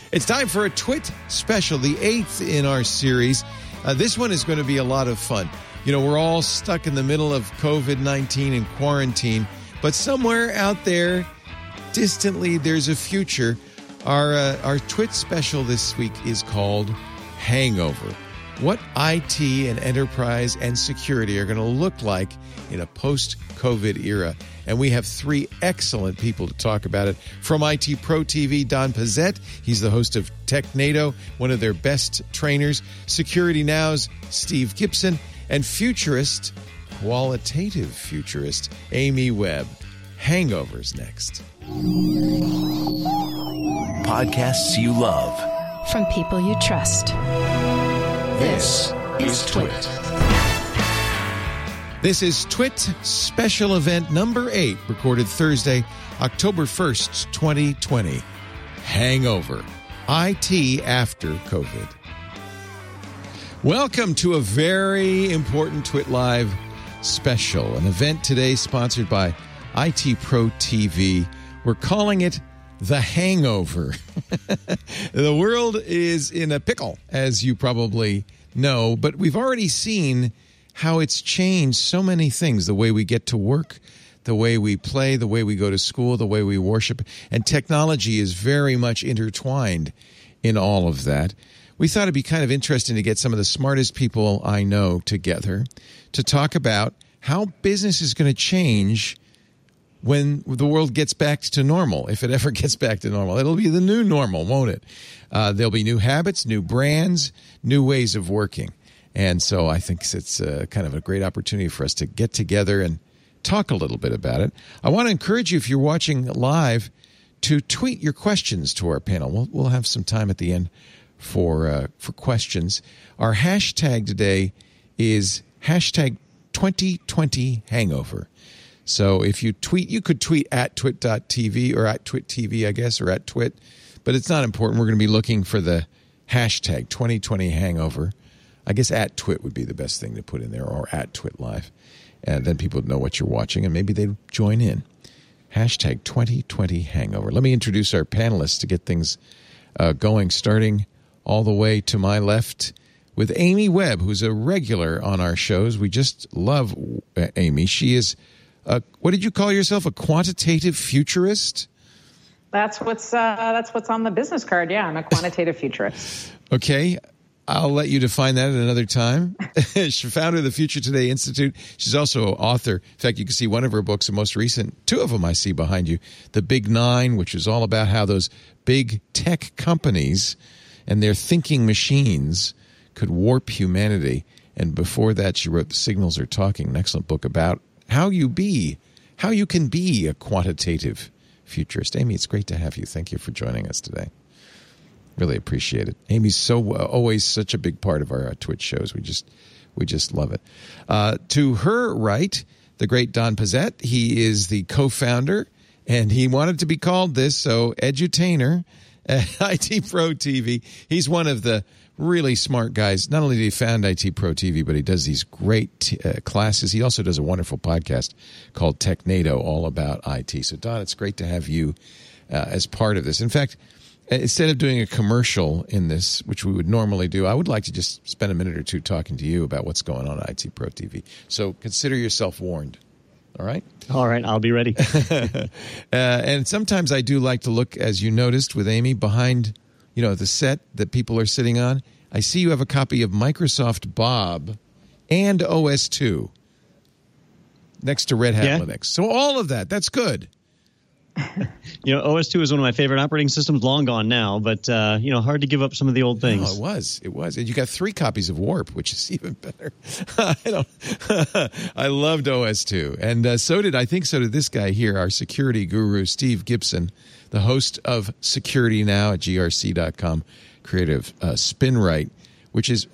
It's time for a Twit special, the 8th in our series. This one is going to be a lot of fun. You know, we're all stuck in the middle of COVID-19 and quarantine, but somewhere out there, distantly, there's a future. Our Twit special this week is called Hangover. What IT and enterprise and security are going to look like in a post-COVID era. And we have three excellent people to talk about it. From IT Pro TV, Don Pezet. He's the host of TechNado, one of their best trainers. Security Now's Steve Gibson. And futurist, qualitative futurist, Amy Webb. Hangover's next. Podcasts you love. From people you trust. This is Twit. This is Twit special event number 8, recorded Thursday, October 1st, 2020. Hangover. IT after COVID. Welcome to a very important Twit Live special, an event today sponsored by IT Pro TV. We're calling it The Hangover. The world is in a pickle, as you probably know, but we've already seen how it's changed so many things, the way we get to work, the way we play, the way we go to school, the way we worship, and technology is very much intertwined in all of that. We thought it'd be kind of interesting to get some of the smartest people I know together to talk about how business is going to change when the world gets back to normal, if it ever gets back to normal. It'll be the new normal, won't it? There'll be new habits, new brands, new ways of working. And so I think it's kind of a great opportunity for us to get together and talk a little bit about it. I want to encourage you, if you're watching live, to tweet your questions to our panel. We'll have some time at the end for questions. Our hashtag today is hashtag 2020 Hangover. So if you tweet, you could tweet at twit.tv or at twittv, I guess, or at twit. But it's not important. We're going to be looking for the hashtag 2020 Hangover. I guess at twit would be the best thing to put in there, or at twit live. And then people would know what you're watching, and maybe they'd join in. Hashtag 2020 Hangover. Let me introduce our panelists to get things going, starting all the way to my left with Amy Webb, who's a regular on our shows. We just love Amy. She is, what did you call yourself, a quantitative futurist? That's what's on the business card. Yeah, I'm a quantitative futurist. Okay. I'll let you define that at another time. She's founder of the Future Today Institute. She's also an author. In fact, you can see one of her books, the most recent, two of them I see behind you, The Big Nine, which is all about how those big tech companies and their thinking machines could warp humanity. And before that, she wrote The Signals Are Talking, an excellent book about how you can be a quantitative futurist. Amy, it's great to have you. Thank you for joining us today. Really appreciate it. Amy's always such a big part of our Twitch shows. We just love it. To her right, the great Don Pezet. He is the co-founder, and he wanted to be called this, so edutainer at IT Pro TV. He's one of the really smart guys. Not only did he found IT Pro TV, but he does these great classes. He also does a wonderful podcast called TechNado, all about IT. So, Don, it's great to have you as part of this. In fact, instead of doing a commercial in this, which we would normally do, I would like to just spend a minute or two talking to you about what's going on at IT Pro TV. So consider yourself warned. All right? All right, I'll be ready. And sometimes I do like to look, as you noticed with Amy, behind the set that people are sitting on. I see you have a copy of Microsoft Bob and OS2 next to Red Hat Linux. So all of that's good. OS2 is one of my favorite operating systems, long gone now, but, hard to give up some of the old things. Oh, it was. And you got 3 copies of Warp, which is even better. I loved OS2. And so did this guy here, our security guru, Steve Gibson, the host of Security Now at grc.com, creative SpinRite, which is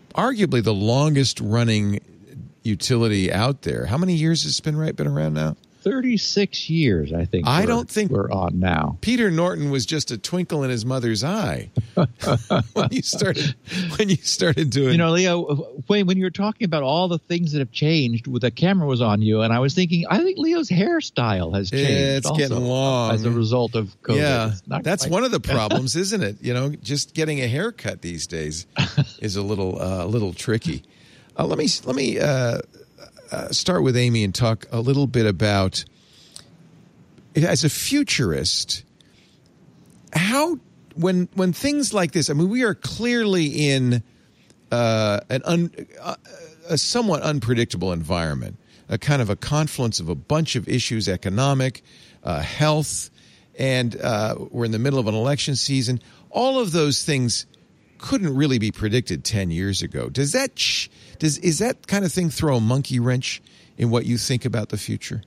arguably the longest running utility out there. How many years has SpinRite been around now? 36 years, I think. Don't think we're on now. Peter Norton was just a twinkle in his mother's eye when you started doing. You know, Leo, when you were talking about all the things that have changed, with the camera was on you, and I was thinking, I think Leo's hairstyle has changed. It's also getting long as a result of COVID. Yeah, that's one of the problems, isn't it? You know, just getting a haircut these days is a little tricky. Let me start with Amy and talk a little bit about, as a futurist, how when things like this. I mean, we are clearly in a somewhat unpredictable environment, a kind of a confluence of a bunch of issues: economic, health, and we're in the middle of an election season. All of those things couldn't really be predicted 10 years ago. Is that kind of thing throw a monkey wrench in what you think about the future?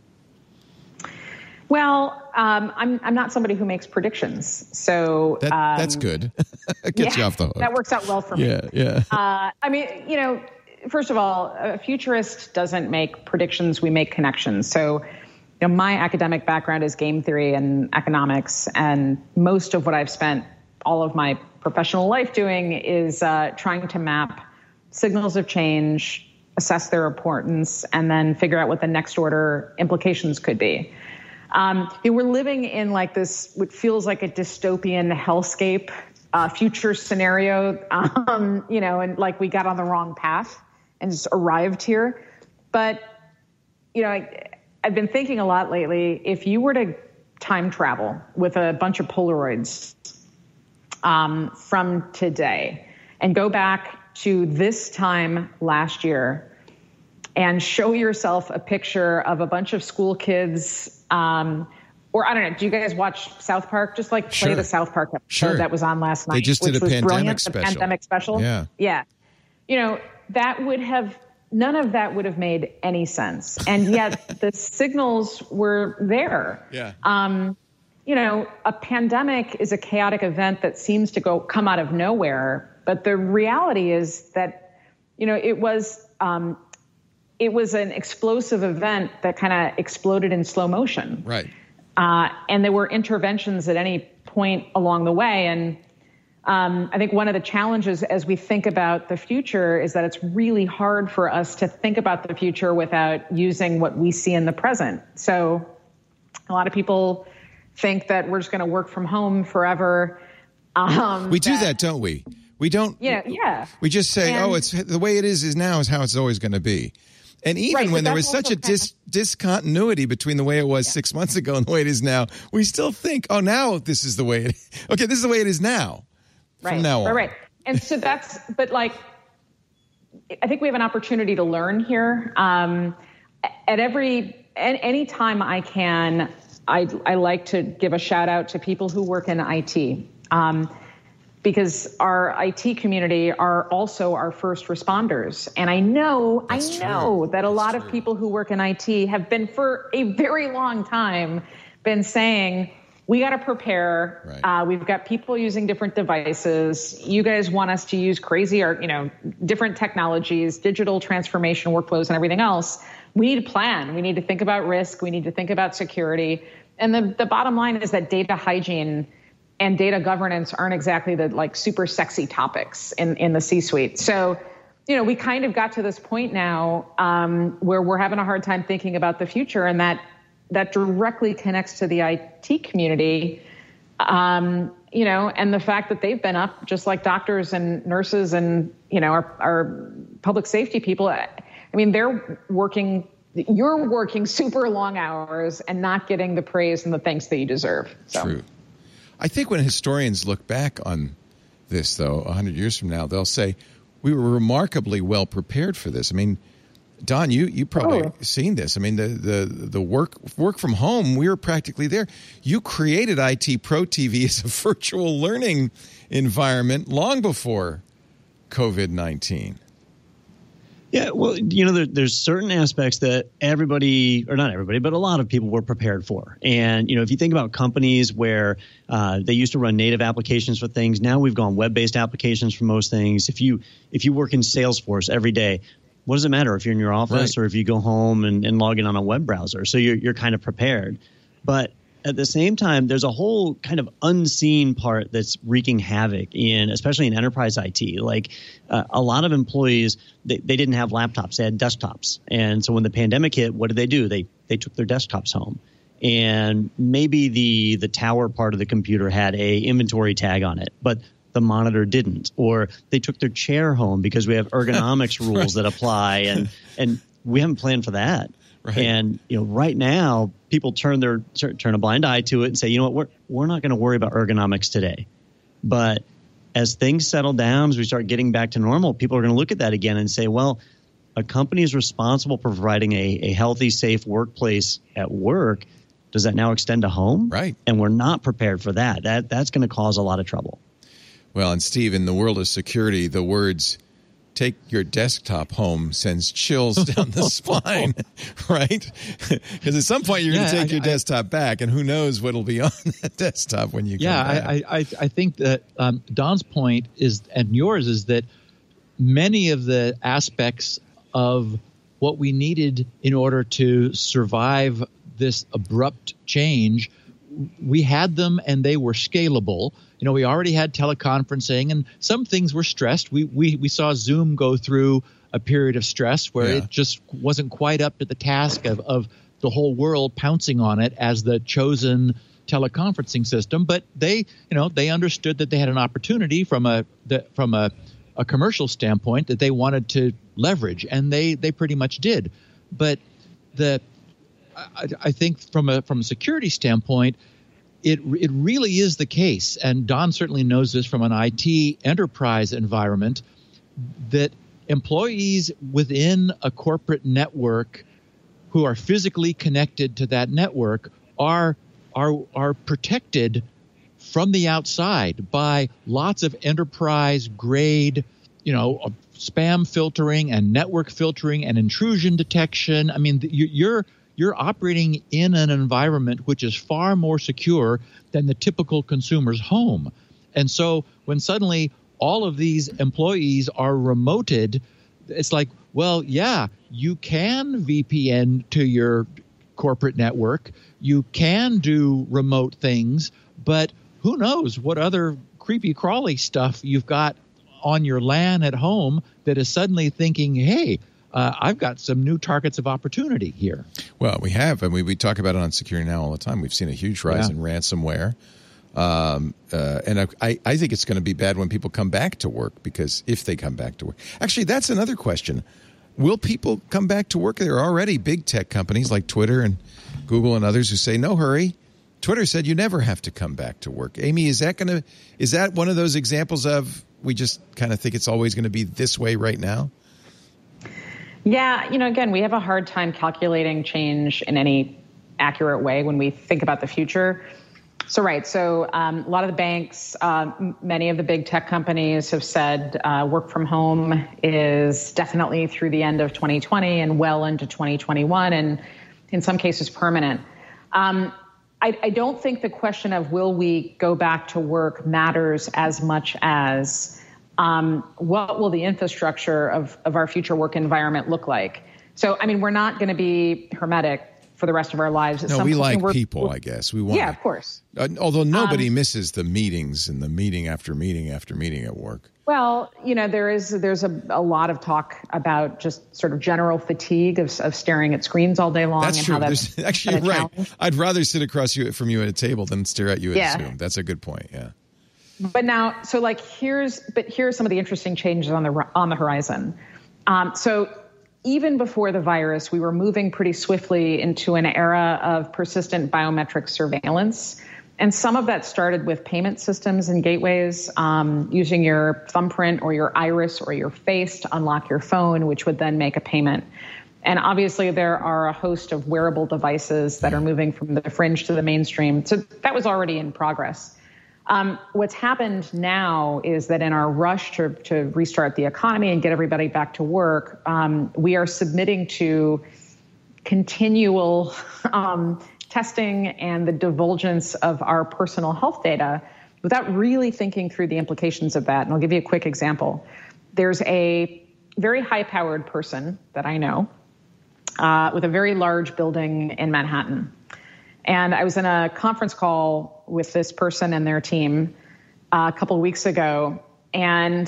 Well, I'm not somebody who makes predictions, so that's good. It gets you off the hook. That works out well for me. Yeah. I mean, you know, first of all, a futurist doesn't make predictions; we make connections. So, you know, my academic background is game theory and economics, and most of what I've spent all of my professional life doing is trying to map signals of change, assess their importance, and then figure out what the next order implications could be. We're living in like this, what feels like a dystopian hellscape future scenario, you know, and like we got on the wrong path and just arrived here. But, you know, I've been thinking a lot lately, if you were to time travel with a bunch of Polaroids from today and go back to this time last year and show yourself a picture of a bunch of school kids, or I don't know, do you guys watch South Park? Just like play the South Park episode that was on last night. They just did a pandemic special. The pandemic special. Yeah. You know, none of that would have made any sense. And yet the signals were there. Yeah. You know, a pandemic is a chaotic event that seems to come out of nowhere. But the reality is that, you know, it was an explosive event that kind of exploded in slow motion. Right. And there were interventions at any point along the way. And I think one of the challenges as we think about the future is that it's really hard for us to think about the future without using what we see in the present. So a lot of people think that we're just going to work from home forever. We do that, don't we? We don't. Yeah. We just say, it's the way it is now is how it's always going to be. And even when there was such a discontinuity between the way it was 6 months ago and the way it is now, we still think, now this is the way it is. Okay, this is the way it is now. From now on. Right. And so but like, I think we have an opportunity to learn here. Any time I can, I like to give a shout out to people who work in IT. Because our IT community are also our first responders. And I know that a lot of people who work in IT have been for a very long time been saying, we got to prepare. Right. We've got people using different devices. You guys want us to use crazy or, different technologies, digital transformation workflows and everything else. We need to plan. We need to think about risk. We need to think about security. And the bottom line is that data hygiene and data governance aren't exactly the super sexy topics in the C-suite. So, we kind of got to this point now where we're having a hard time thinking about the future, and that directly connects to the IT community, and the fact that they've been up just like doctors and nurses and, our public safety people. I mean, you're working super long hours and not getting the praise and the thanks that you deserve. So. True. I think when historians look back on this, though, 100 years from now, they'll say we were remarkably well prepared for this. I mean, Don, you probably seen this. I mean, the work from home, we were practically there. You created IT Pro TV as a virtual learning environment long before COVID-19. Yeah, well, there's certain aspects that everybody, or not everybody, but a lot of people were prepared for. And, if you think about companies where they used to run native applications for things, now we've gone web-based applications for most things. If you work in Salesforce every day, what does it matter if you're in your office or if you go home and log in on a web browser? So you're kind of prepared. But at the same time, there's a whole kind of unseen part that's wreaking havoc especially in enterprise IT. Like a lot of employees, they didn't have laptops, they had desktops. And so when the pandemic hit, what did they do? They took their desktops home. And maybe the tower part of the computer had a inventory tag on it, but the monitor didn't. Or they took their chair home because we have ergonomics rules that apply, and we haven't planned for that. Right. And right now, people turn a blind eye to it and say, you know what, we're not going to worry about ergonomics today. But as things settle down, as we start getting back to normal, people are going to look at that again and say, well, a company is responsible for providing a healthy, safe workplace at work. Does that now extend to home? Right. And we're not prepared for that. That's going to cause a lot of trouble. Well, and Steve, in the world of security, the words "take your desktop home" sends chills down the spine, right? Because at some point you're going to take your desktop back, and who knows what'll be on that desktop when you come back. I think that Don's point is, and yours is, that many of the aspects of what we needed in order to survive this abrupt change, we had them and they were scalable. We already had teleconferencing, and some things were stressed. We saw Zoom go through a period of stress where it just wasn't quite up to the task of the whole world pouncing on it as the chosen teleconferencing system. But they understood that they had an opportunity from a commercial standpoint that they wanted to leverage, and they pretty much did. But I think from a security standpoint, it really is the case, and Don certainly knows this from an IT enterprise environment, that employees within a corporate network who are physically connected to that network are protected from the outside by lots of enterprise grade, spam filtering and network filtering and intrusion detection. I mean, you're operating in an environment which is far more secure than the typical consumer's home. And so when suddenly all of these employees are remoted, it's like, well, yeah, you can VPN to your corporate network. You can do remote things, but who knows what other creepy crawly stuff you've got on your LAN at home that is suddenly thinking, hey, I've got some new targets of opportunity here. Well, we have, and we talk about it on Security Now all the time. We've seen a huge rise in ransomware. And I think it's going to be bad when people come back to work, because if they come back to work. Actually, that's another question. Will people come back to work? There are already big tech companies like Twitter and Google and others who say, no hurry. Twitter said you never have to come back to work. Amy, is that one of those examples of we just kind of think it's always going to be this way right now? Yeah, again, we have a hard time calculating change in any accurate way when we think about the future. So a lot of the banks, many of the big tech companies have said work from home is definitely through the end of 2020 and well into 2021, and in some cases permanent. I don't think the question of will we go back to work matters as much as what will the infrastructure of our future work environment look like? So, we're not going to be hermetic for the rest of our lives. No, we like people, I guess. We want. Yeah, of course. Although nobody misses the meetings and the meeting after meeting after meeting at work. Well, there's a lot of talk about just sort of general fatigue of staring at screens all day long. That's and true. How that's actually, you're right. I'd rather sit across from you at a table than stare at you at Zoom. That's a good point. Yeah. But now, here's some of the interesting changes on the horizon. So even before the virus, we were moving pretty swiftly into an era of persistent biometric surveillance. And some of that started with payment systems and gateways, using your thumbprint or your iris or your face to unlock your phone, which would then make a payment. And obviously, there are a host of wearable devices that are moving from the fringe to the mainstream. So that was already in progress. What's happened now is that in our rush to restart the economy and get everybody back to work, we are submitting to continual testing and the divulgence of our personal health data without really thinking through the implications of that. And I'll give you a quick example. There's a very high-powered person that I know with a very large building in Manhattan. And I was in a conference call with this person and their team a couple of weeks ago, and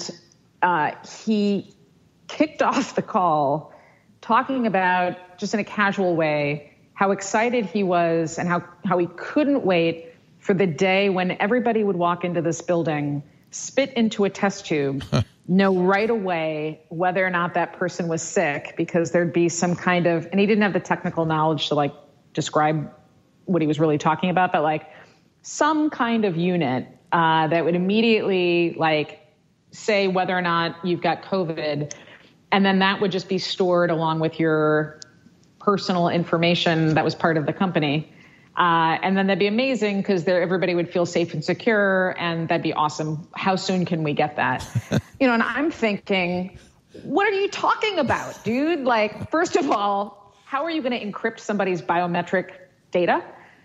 he kicked off the call talking about, just in a casual way, how excited he was and how he couldn't wait for the day when everybody would walk into this building, spit into a test tube, know right away whether or not that person was sick, because there'd be some kind of, and he didn't have the technical knowledge to describe what he was really talking about, but some kind of unit that would immediately say whether or not you've got COVID, and then that would just be stored along with your personal information that was part of the company. And then that'd be amazing because everybody would feel safe and secure, and that'd be awesome. How soon can we get that? And I'm thinking, what are you talking about, dude? First of all, how are you going to encrypt somebody's biometric data?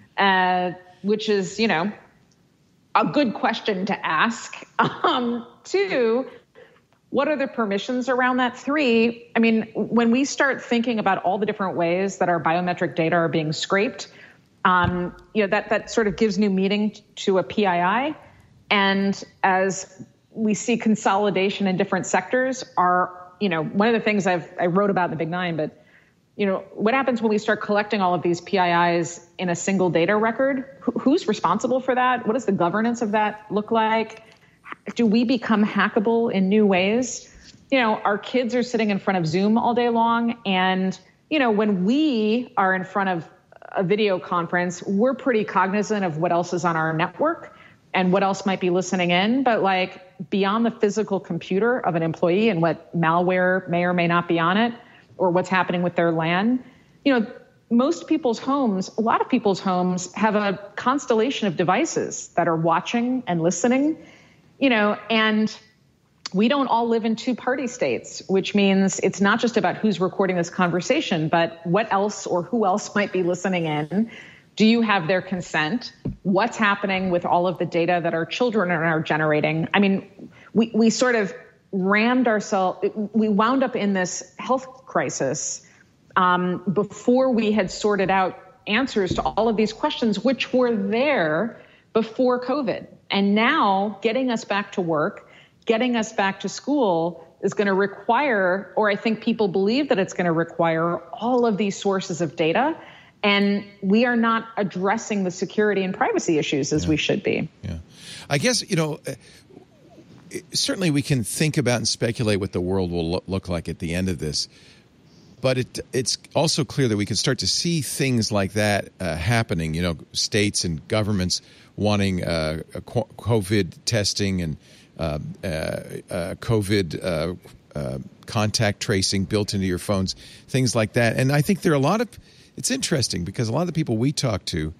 Which is, a good question to ask. 2, what are the permissions around that? 3, when we start thinking about all the different ways that our biometric data are being scraped, that sort of gives new meaning to a PII. And as we see consolidation in different sectors, one of the things I wrote about in the Big Nine, but what happens when we start collecting all of these PIIs in a single data record? Who's responsible for that? What does the governance of that look like? Do we become hackable in new ways? Our kids are sitting in front of Zoom all day long. And, when we are in front of a video conference, we're pretty cognizant of what else is on our network and what else might be listening in. But beyond the physical computer of an employee and what malware may or may not be on it, or what's happening with their LAN, most people's homes, a lot of people's homes have a constellation of devices that are watching and listening, and we don't all live in two-party states, which means it's not just about who's recording this conversation, but what else or who else might be listening in. Do you have their consent? What's happening with all of the data that our children are generating? We sort of we wound up in this health crisis before we had sorted out answers to all of these questions, which were there before COVID. And now getting us back to work, getting us back to school is going to require, or I think people believe that it's going to require, all of these sources of data. And we are not addressing the security and privacy issues as we should be. Yeah. I guess, certainly we can think about and speculate what the world will look like at the end of this. But it's also clear that we can start to see things like that happening, states and governments wanting COVID testing and COVID contact tracing built into your phones, things like that. And I think there are it's interesting because a lot of the people we talk to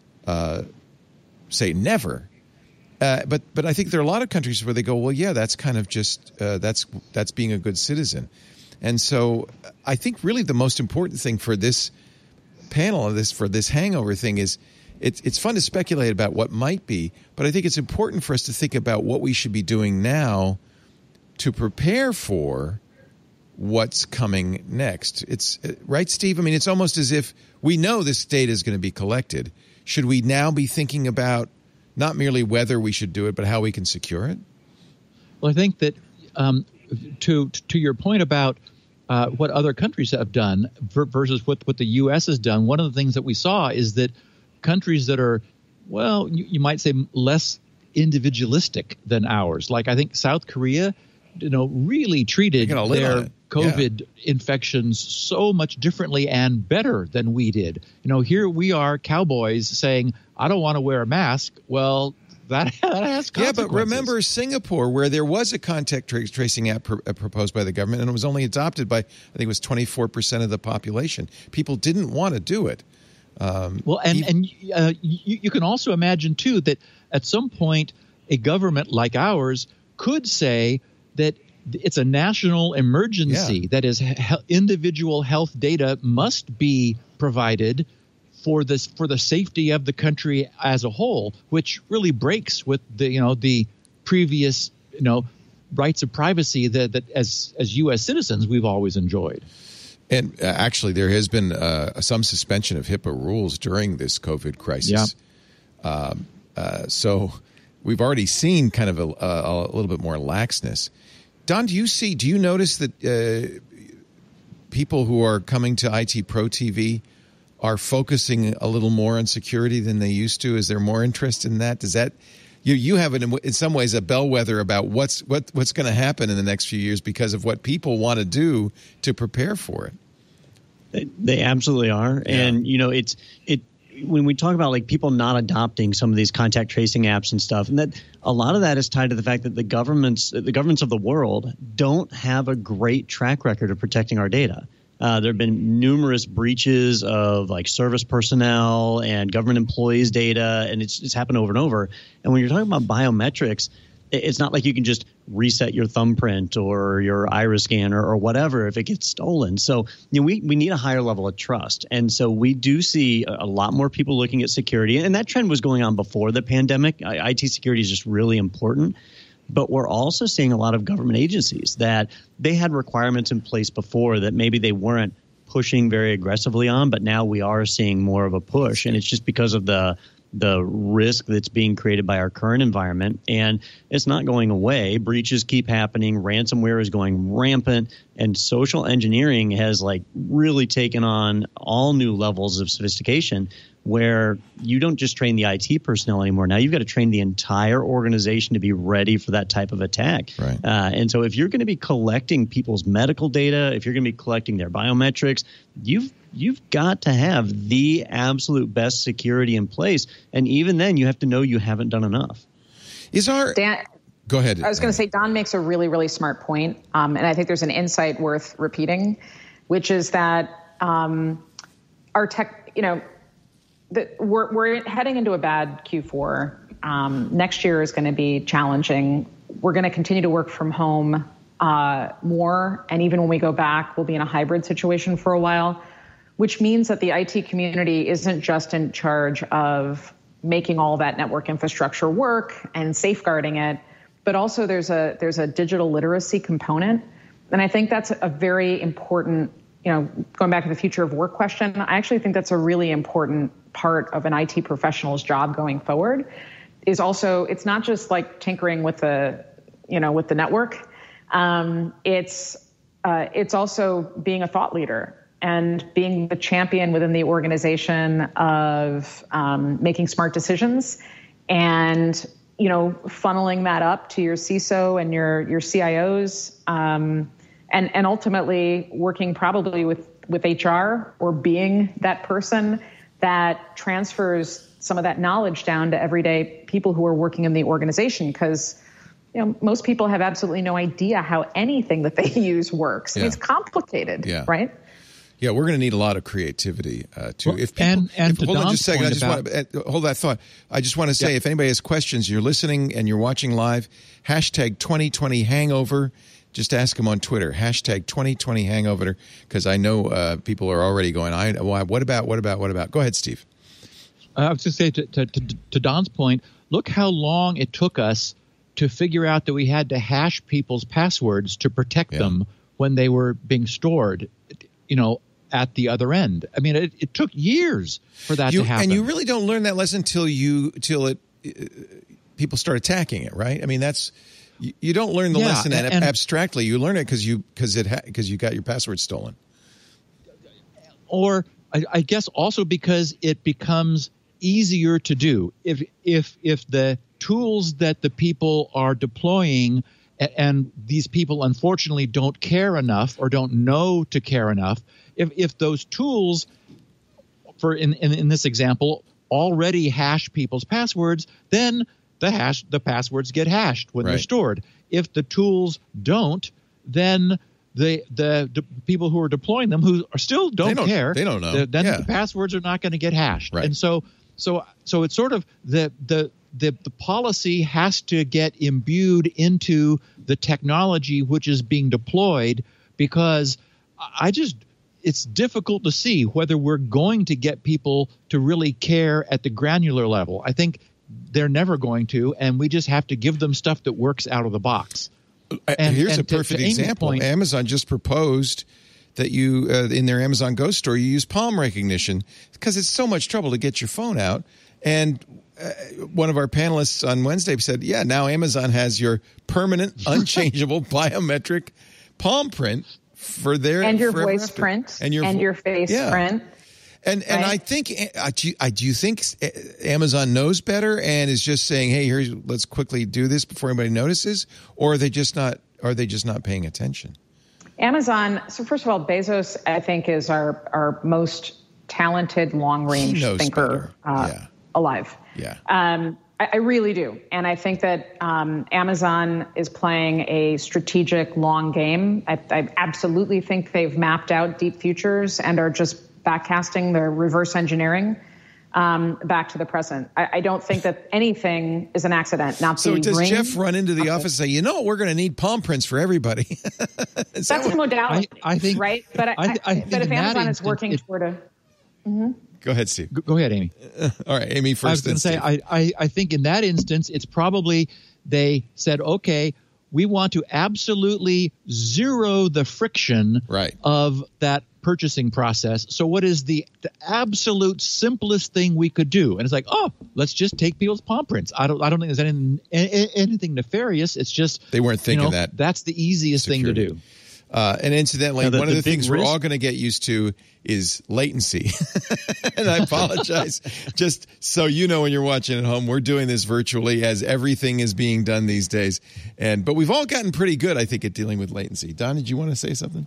say never. But I think there are a lot of countries where they go, well, yeah, that's kind of just that's being a good citizen. And so I think really the most important thing for this panel, for this hangover thing is it's fun to speculate about what might be, but I think it's important for us to think about what we should be doing now to prepare for what's coming next. It's right, Steve? It's almost as if we know this data is going to be collected. Should we now be thinking about not merely whether we should do it, but how we can secure it? Well, I think that to your point about what other countries have done versus what the U.S. has done, one of the things that we saw is that countries that are, well, you might say less individualistic than ours, like I think South Korea, really treated their COVID infections so much differently and better than we did. Here we are, cowboys, saying, I don't want to wear a mask. Well, that has consequences. Yeah, but remember Singapore, where there was a contact tracing app proposed by the government, and it was only adopted by, I think it was 24% of the population. People didn't want to do it. You can also imagine, too, that at some point a government like ours could say that it's a national emergency, that is, individual health data must be provided for the safety of the country as a whole, which really breaks with the previous rights of privacy that as U.S. citizens we've always enjoyed. And actually, there has been some suspension of HIPAA rules during this COVID crisis. Yeah. So we've already seen kind of a little bit more laxness. Don, do you notice that people who are coming to IT Pro TV are focusing a little more on security than they used to? Is there more interest in that? Does that you have in some ways a bellwether about what's going to happen in the next few years because of what people want to do to prepare for it? They absolutely are, yeah. And it's when we talk about like people not adopting some of these contact tracing apps and stuff, and that a lot of that is tied to the fact that the governments of the world don't have a great track record of protecting our data. There have been numerous breaches of like service personnel and government employees' data, and it's happened over and over. And when you're talking about biometrics, it's not like you can just reset your thumbprint or your iris scanner or whatever if it gets stolen. So we need a higher level of trust. And so we do see a lot more people looking at security. And that trend was going on before the pandemic. IT security is just really important. But we're also seeing a lot of government agencies that they had requirements in place before that maybe they weren't pushing very aggressively on, but now we are seeing more of a push. And it's just because of the risk that's being created by our current environment, and it's not going away. Breaches keep happening. Ransomware is going rampant, and social engineering has like really taken on all new levels of sophistication where you don't just train the IT personnel anymore. Now you've got to train the entire organization to be ready for that type of attack. Right. And so if you're going to be collecting people's medical data, if you're going to be collecting their biometrics, you've got to have the absolute best security in place. And even then, you have to know you haven't done enough. Go ahead. I was going to say, Don makes a really, really smart point. And I think there's an insight worth repeating, which is that our tech, we're heading into a bad Q4. Next year is going to be challenging. We're going to continue to work from home more. And even when we go back, we'll be in a hybrid situation for a while, which means that the IT community isn't just in charge of making all that network infrastructure work and safeguarding it, but also there's a digital literacy component. And I think that's a very important, going back to the future of work question, I actually think that's a really important part of an IT professional's job going forward. Is also, it's not just like tinkering with the network. It's also being a thought leader and being the champion within the organization of making smart decisions and, funneling that up to your CISO and your CIOs, and ultimately working probably with HR or being that person that transfers some of that knowledge down to everyday people who are working in the organization, because most people have absolutely no idea how anything that they use works. Yeah. It's complicated, right? Yeah, we're going to need a lot of creativity too. Well, if people, hold on just a second, hold that thought. I just want to say, if anybody has questions, you're listening and you're watching live, hashtag 2020 hangover. Just ask them on Twitter, hashtag 2020 hangover, because I know people are already going, what about? Go ahead, Steve. I was just saying to Don's point, look how long it took us to figure out that we had to hash people's passwords to protect them when they were being stored, at the other end. I mean, it took years for that to happen. And you really don't learn that lesson till people start attacking it, right? I mean, you don't learn the lesson abstractly. You learn it because you got your password stolen. Or I guess also because it becomes easier to do. If the tools that the people are deploying, and these people unfortunately don't care enough or don't know to care enough, if those tools, for in this example, already hash people's passwords, then the passwords get hashed when they're stored. If the tools don't, then the people who are deploying them, who are still don't care, they don't know. Then the passwords are not going to get hashed. Right. And so it's sort of the policy has to get imbued into the technology which is being deployed, because it's difficult to see whether we're going to get people to really care at the granular level. I think they're never going to, and we just have to give them stuff that works out of the box. Here's a perfect example. Amazon just proposed that you, in their Amazon Go store, you use palm recognition because it's so much trouble to get your phone out. And one of our panelists on Wednesday said, yeah, now Amazon has your permanent, unchangeable biometric palm print for their... And your voice print. And your face print. And right? I think, do you think Amazon knows better and is just saying, hey, let's quickly do this before anybody notices? Or are they just not paying attention? Amazon, so first of all, Bezos, I think, is our most talented long-range thinker alive. Yeah. I really do. And I think that Amazon is playing a strategic long game. I absolutely think they've mapped out deep futures and are just backcasting their reverse engineering back to the present. I don't think that anything is an accident. So does Jeff run into the office and say, we're going to need palm prints for everybody? That's a modality, I think, right? But but if Amazon is working toward a... Mm-hmm. Go ahead, Steve. Go ahead, Amy. All right, Amy first. I was going to say, I think in that instance, it's probably they said, okay, we want to absolutely zero the friction of that purchasing process. So what is the absolute simplest thing we could do? And it's like, let's just take people's palm prints. I don't think there's anything nefarious. It's just they weren't thinking that. That's the easiest thing to do. And incidentally, one of the things we're all going to get used to is latency. And I apologize. Just so you know, when you're watching at home, we're doing this virtually as everything is being done these days. But we've all gotten pretty good, I think, at dealing with latency. Don, did you want to say something?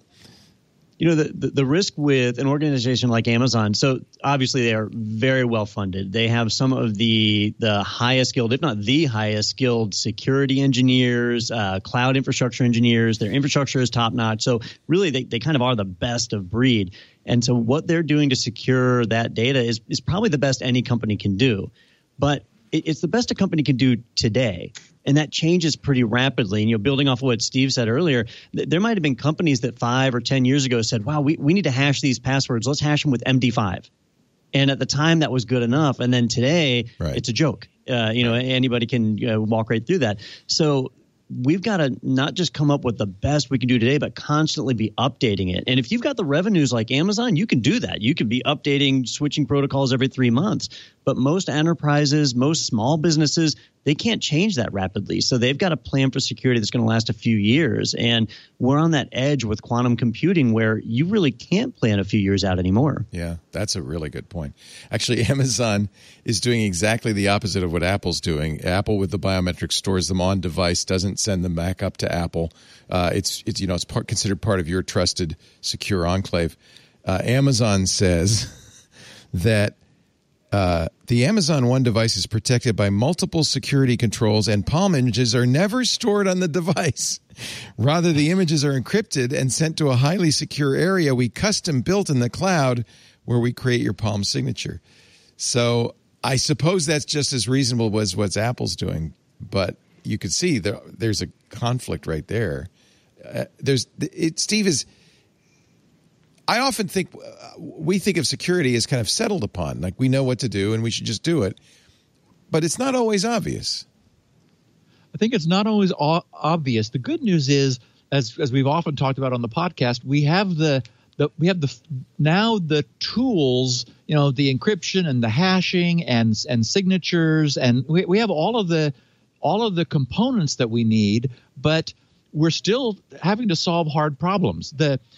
The risk with an organization like Amazon, so obviously they are very well funded. They have some of the highest skilled, if not the highest skilled security engineers, cloud infrastructure engineers. Their infrastructure is top notch. So really they kind of are the best of breed. And so what they're doing to secure that data is probably the best any company can do. But it's the best a company can do today. And that changes pretty rapidly. And, building off of what Steve said earlier, there might have been companies that 5 or 10 years ago said, wow, we need to hash these passwords. Let's hash them with MD5. And at the time, that was good enough. And then today, it's a joke. Anybody can walk right through that. So we've got to not just come up with the best we can do today, but constantly be updating it. And if you've got the revenues like Amazon, you can do that. You can be updating, switching protocols every 3 months. But most enterprises, most small businesses, they can't change that rapidly. So they've got a plan for security that's going to last a few years. And we're on that edge with quantum computing where you really can't plan a few years out anymore. Yeah, that's a really good point. Actually, Amazon is doing exactly the opposite of what Apple's doing. Apple, with the biometrics, stores them on device, doesn't send them back up to Apple. It's considered part of your trusted secure enclave. Amazon says that the Amazon One device is protected by multiple security controls, and palm images are never stored on the device. Rather, the images are encrypted and sent to a highly secure area we custom built in the cloud where we create your palm signature. So I suppose that's just as reasonable as what Apple's doing, but you could see there's a conflict right there. Steve is... I often think we think of security as kind of settled upon, like we know what to do and we should just do it. But it's not always obvious. I think it's not always obvious. The good news is, as we've often talked about on the podcast, we have the tools, the encryption and the hashing and signatures, and we have all of the components that we need, but we're still having to solve hard problems.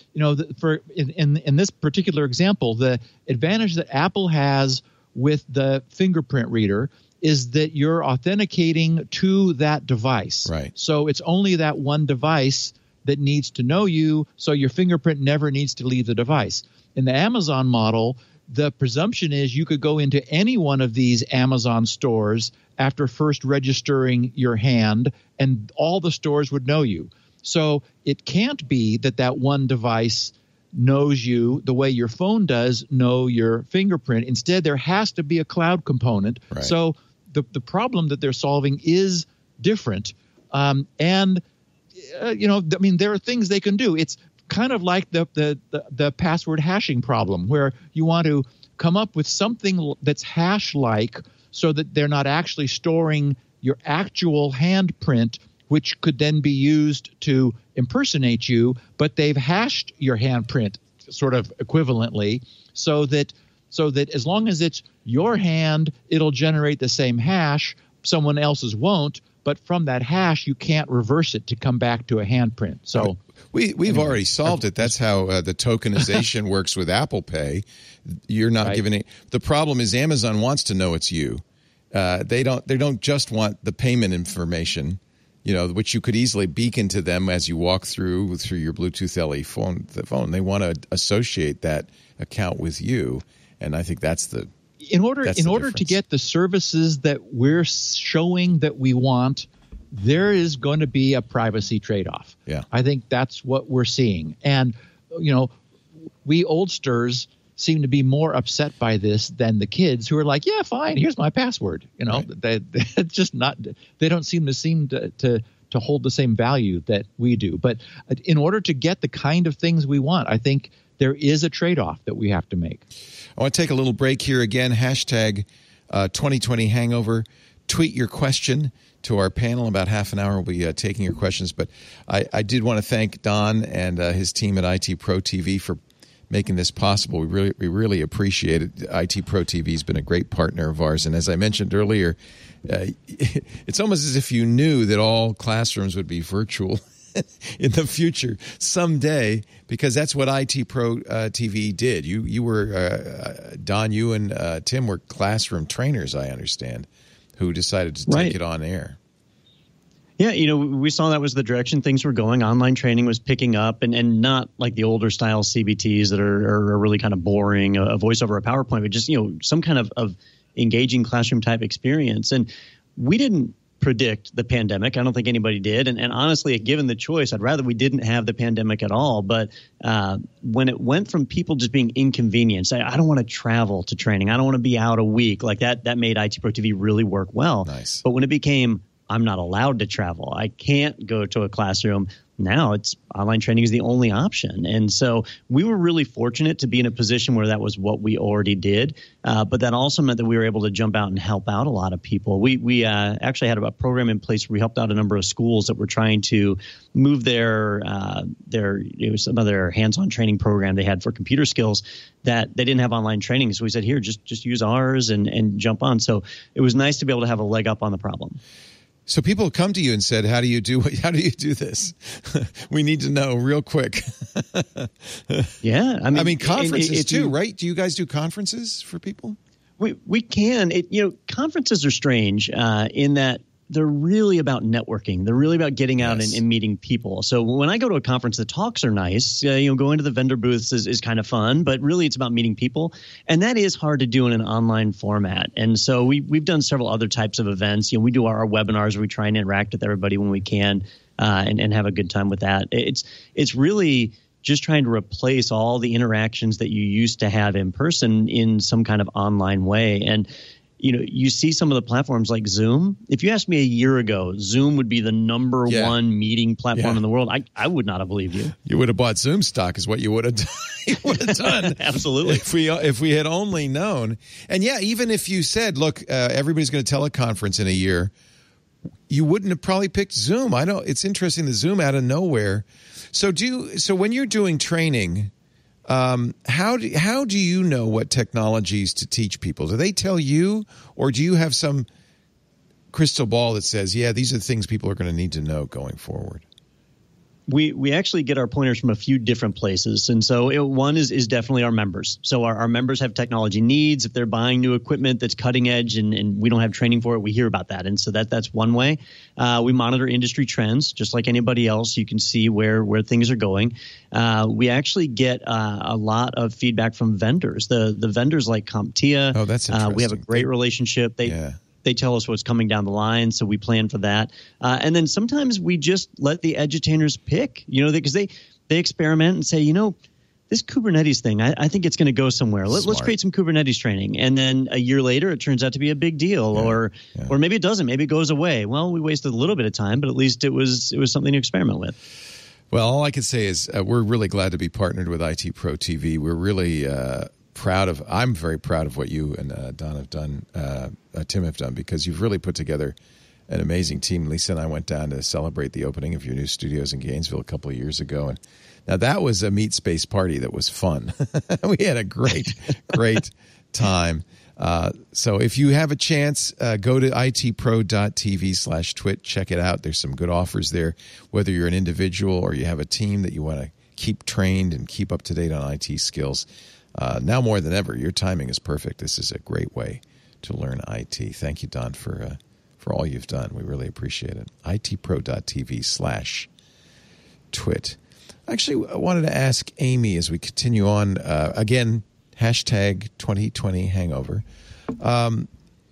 In this particular example, the advantage that Apple has with the fingerprint reader is that you're authenticating to that device. Right. So it's only that one device that needs to know you, so your fingerprint never needs to leave the device. In the Amazon model, the presumption is you could go into any one of these Amazon stores after first registering your hand, and all the stores would know you. So it can't be that one device knows you the way your phone does know your fingerprint. Instead, there has to be a cloud component. Right. So the problem that they're solving is different. There are things they can do. It's kind of like the password hashing problem, where you want to come up with something that's hash-like so that they're not actually storing your actual handprint which could then be used to impersonate you, but they've hashed your handprint sort of equivalently so that as long as it's your hand, it'll generate the same hash. Someone else's won't, but from that hash, you can't reverse it to come back to a handprint. So we've already solved it. That's how the tokenization works with Apple Pay. You're not giving it. The problem is Amazon wants to know it's you. They don't just want the payment information, which you could easily beacon to them as you walk through your Bluetooth LE phone. They want to associate that account with you, and I think that's the. In order to get the services that we're showing that we want, there is going to be a privacy trade-off. Yeah. I think that's what we're seeing. And, we oldsters seem to be more upset by this than the kids who are like, yeah, fine, here's my password. Right. It's just not, they don't seem to hold the same value that we do. But in order to get the kind of things we want, I think there is a trade-off that we have to make. I want to take a little break here again. Hashtag 2020 Hangover. Tweet your question to our panel. About half an hour, we'll be taking your questions. But I did want to thank Don and his team at IT Pro TV for making this possible. We really appreciate it. IT Pro TV has been a great partner of ours. And as I mentioned earlier, it's almost as if you knew that all classrooms would be virtual in the future someday, because that's what IT Pro TV did. You were, Don, you and Tim were classroom trainers, I understand, who decided to take it on air. Yeah, we saw that was the direction things were going. Online training was picking up, and not like the older style CBTs that are really kind of boring, a voiceover, a PowerPoint, but just, some kind of engaging classroom type experience. And we didn't predict the pandemic. I don't think anybody did. And honestly, given the choice, I'd rather we didn't have the pandemic at all. But when it went from people just being inconvenienced, I don't want to travel to training, I don't want to be out a week, like that made IT Pro TV really work well. Nice. But when it became, I'm not allowed to travel, I can't go to a classroom, now it's online training is the only option. And so we were really fortunate to be in a position where that was what we already did. But that also meant that we were able to jump out and help out a lot of people. We actually had a program in place where we helped out a number of schools that were trying to move some of their hands-on training program they had for computer skills that they didn't have online training. So we said, here, just use ours and jump on. So it was nice to be able to have a leg up on the problem. So people come to you and said, how do you do this? We need to know real quick. Yeah. I mean conferences too, right? Do you guys do conferences for people? We can. Conferences are strange in that they're really about networking. They're really about getting out and meeting people. So when I go to a conference, the talks are nice. Going to the vendor booths is kind of fun, but really it's about meeting people. And that is hard to do in an online format. And so we've done several other types of events. We do our webinars where we try and interact with everybody when we can and have a good time with that. It's really just trying to replace all the interactions that you used to have in person in some kind of online way. And you see some of the platforms like Zoom. If you asked me a year ago, Zoom would be the number one meeting platform in the world, I would not have believed you. You would have bought Zoom stock is what you would have done. Absolutely. If we had only known. And even if you said, look, everybody's going to teleconference in a year, you wouldn't have probably picked Zoom. I know it's interesting, the Zoom out of nowhere. So when you're doing training, how do you know what technologies to teach people? Do they tell you, or do you have some crystal ball that says, these are the things people are going to need to know going forward? We actually get our pointers from a few different places. And so one is definitely our members. So our members have technology needs. If they're buying new equipment that's cutting edge and we don't have training for it, we hear about that. And so that's one way. We monitor industry trends just like anybody else. You can see where things are going. We actually get a lot of feedback from vendors. The vendors like CompTIA. Oh, that's interesting. We have a great relationship. They tell us what's coming down the line, so we plan for that. And then sometimes we just let the edutainers pick, because they experiment and say, this Kubernetes thing, I think it's going to go somewhere. Let's create some Kubernetes training. And then a year later, it turns out to be a big deal, or maybe it doesn't. Maybe it goes away. Well, we wasted a little bit of time, but at least it was something to experiment with. Well, all I can say is we're really glad to be partnered with IT Pro TV. We're really I'm very proud of what you and Don have done, Tim have done, because you've really put together an amazing team. Lisa and I went down to celebrate the opening of your new studios in Gainesville a couple of years ago. And now that was a meat space party that was fun. We had a great time. So if you have a chance, go to itpro.tv/twit. Check it out. There's some good offers there, whether you're an individual or you have a team that you want to keep trained and keep up to date on IT skills. Now more than ever, your timing is perfect. This is a great way to learn IT. Thank you, Don, for all you've done. We really appreciate it. itpro.tv/twit. Actually, I wanted to ask Amy as we continue on, again, hashtag 2020 hangover. The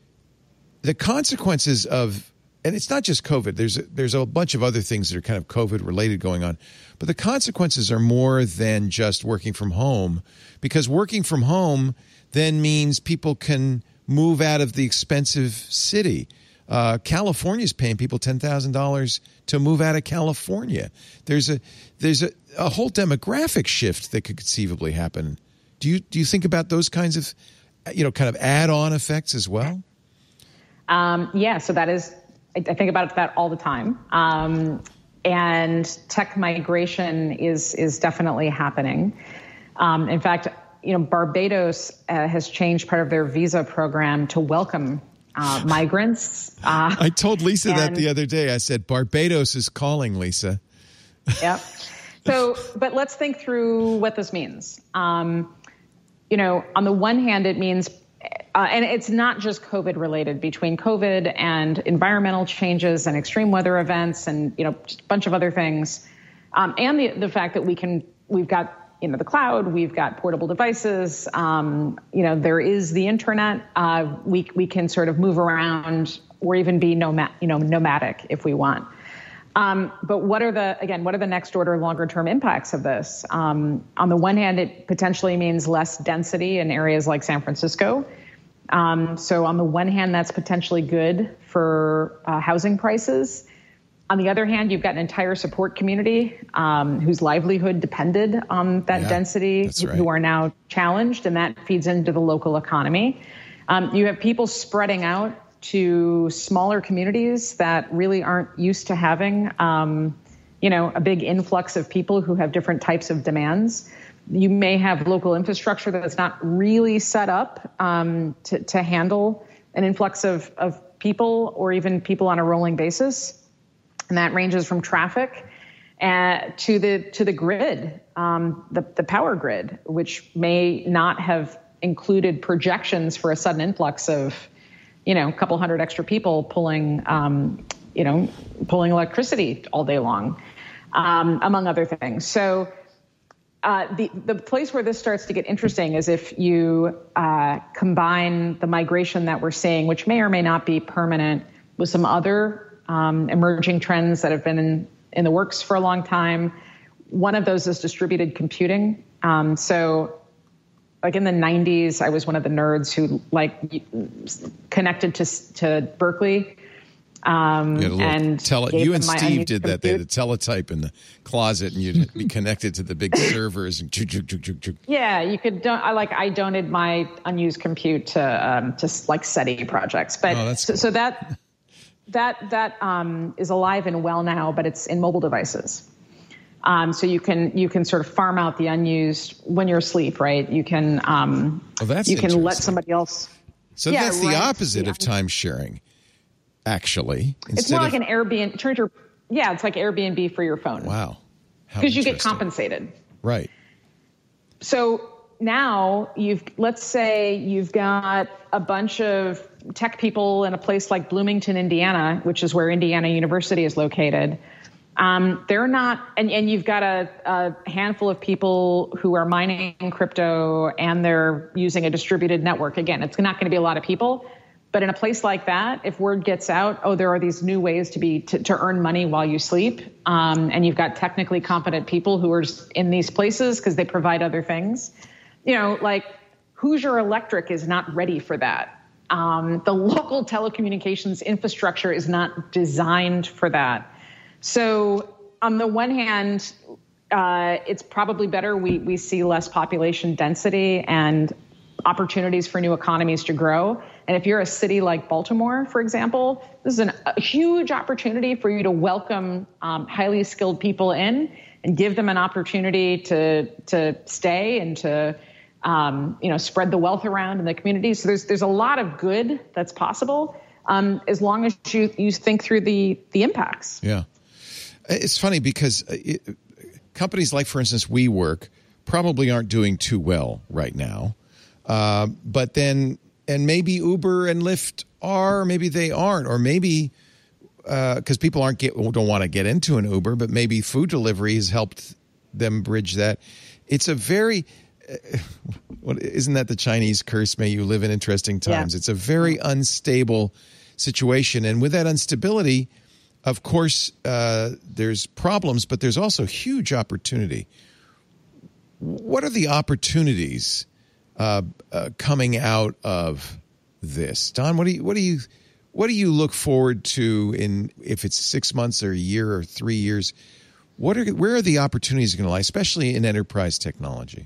consequences of, and it's not just COVID, there's a bunch of other things that are kind of COVID related going on, but the consequences are more than just working from home, because working from home then means people can move out of the expensive city. California's paying people $10,000 to move out of California. There's a whole demographic shift that could conceivably happen. Do you think about those kinds of, kind of add-on effects as well? Yeah. So that is, I think about that all the time. And tech migration is definitely happening. In fact, Barbados has changed part of their visa program to welcome migrants. I told Lisa that the other day. I said, Barbados is calling, Lisa. Yep. So, but let's think through what this means. On the one hand, it means, and it's not just COVID related, between COVID and environmental changes and extreme weather events and, just a bunch of other things. And the fact that we've got, the cloud, we've got portable devices, there is the internet. We can sort of move around or even be nomadic if we want. But what are the next order longer term impacts of this? On the one hand, it potentially means less density in areas like San Francisco. So on the one hand, that's potentially good for housing prices. On the other hand, you've got an entire support community whose livelihood depended on that density, who are now challenged, and that feeds into the local economy. You have people spreading out to smaller communities that really aren't used to having, a big influx of people who have different types of demands. You may have local infrastructure that's not really set up to handle an influx of people or even people on a rolling basis. And that ranges from traffic to the grid, the power grid, which may not have included projections for a sudden influx of, a couple hundred extra people pulling electricity all day long, among other things. So the place where this starts to get interesting is if you combine the migration that we're seeing, which may or may not be permanent, with some other emerging trends that have been in the works for a long time. One of those is distributed computing. So like in the 90s, I was one of the nerds who connected to Berkeley. You and Steve did that. They had a teletype in the closet, and you'd be connected to the big servers. And yeah, you could. I donated my unused compute to SETI projects. But so that is alive and well now, but it's in mobile devices. So you can sort of farm out the unused when you're asleep, right? You can let somebody else. So that's the opposite of time sharing. Actually, it's more like an Airbnb. It's like Airbnb for your phone. Wow, because you get compensated, right? So now let's say you've got a bunch of tech people in a place like Bloomington, Indiana, which is where Indiana University is located. They're not, and you've got a handful of people who are mining crypto and they're using a distributed network. Again, it's not going to be a lot of people. But in a place like that, if word gets out, there are these new ways to earn money while you sleep, and you've got technically competent people who are in these places because they provide other things. Like Hoosier Electric is not ready for that. The local telecommunications infrastructure is not designed for that. So on the one hand, it's probably better we see less population density and opportunities for new economies to grow. And if you're a city like Baltimore, for example, this is a huge opportunity for you to welcome highly skilled people in and give them an opportunity to stay and to spread the wealth around in the community. So there's a lot of good that's possible as long as you think through the impacts. Yeah. It's funny because companies like, for instance, WeWork probably aren't doing too well right now. But then, and maybe Uber and Lyft are, maybe they aren't, or maybe because people don't want to get into an Uber, but maybe food delivery has helped them bridge that. It's a very, isn't that the Chinese curse? May you live in interesting times. Yeah. It's a very unstable situation. And with that instability, of course, there's problems, but there's also huge opportunity. What are the opportunities coming out of this, Don? What do you look forward to in, if it's 6 months or a year or 3 years? Where are the opportunities going to lie, especially in enterprise technology?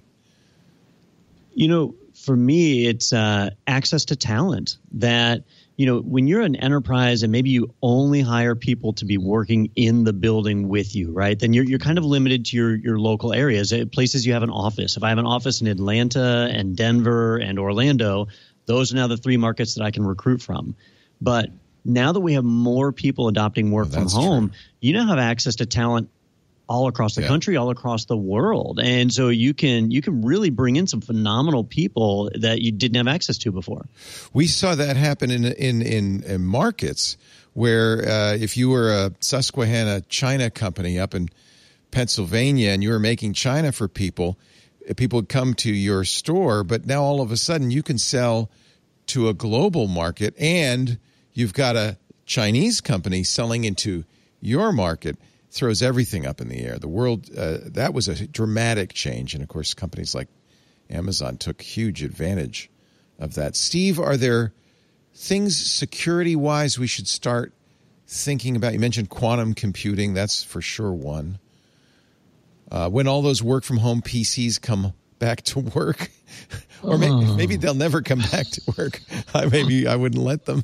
For me, it's access to talent. That when you're an enterprise and maybe you only hire people to be working in the building with you, right? Then you're kind of limited to your local areas, places you have an office. If I have an office in Atlanta and Denver and Orlando, those are now the 3 markets that I can recruit from. But now that we have more people adopting work from home, you now have access to talent all across the country, all across the world. And so you can really bring in some phenomenal people that you didn't have access to before. We saw that happen in markets where if you were a Susquehanna China company up in Pennsylvania and you were making China for people would come to your store, but now all of a sudden you can sell to a global market and you've got a Chinese company selling into your market. Throws everything up in the air. The world, that was a dramatic change. And, of course, companies like Amazon took huge advantage of that. Steve, are there things security-wise we should start thinking about? You mentioned quantum computing. That's for sure one. When all those work-from-home PCs come back to work, or maybe they'll never come back to work. Maybe I wouldn't let them.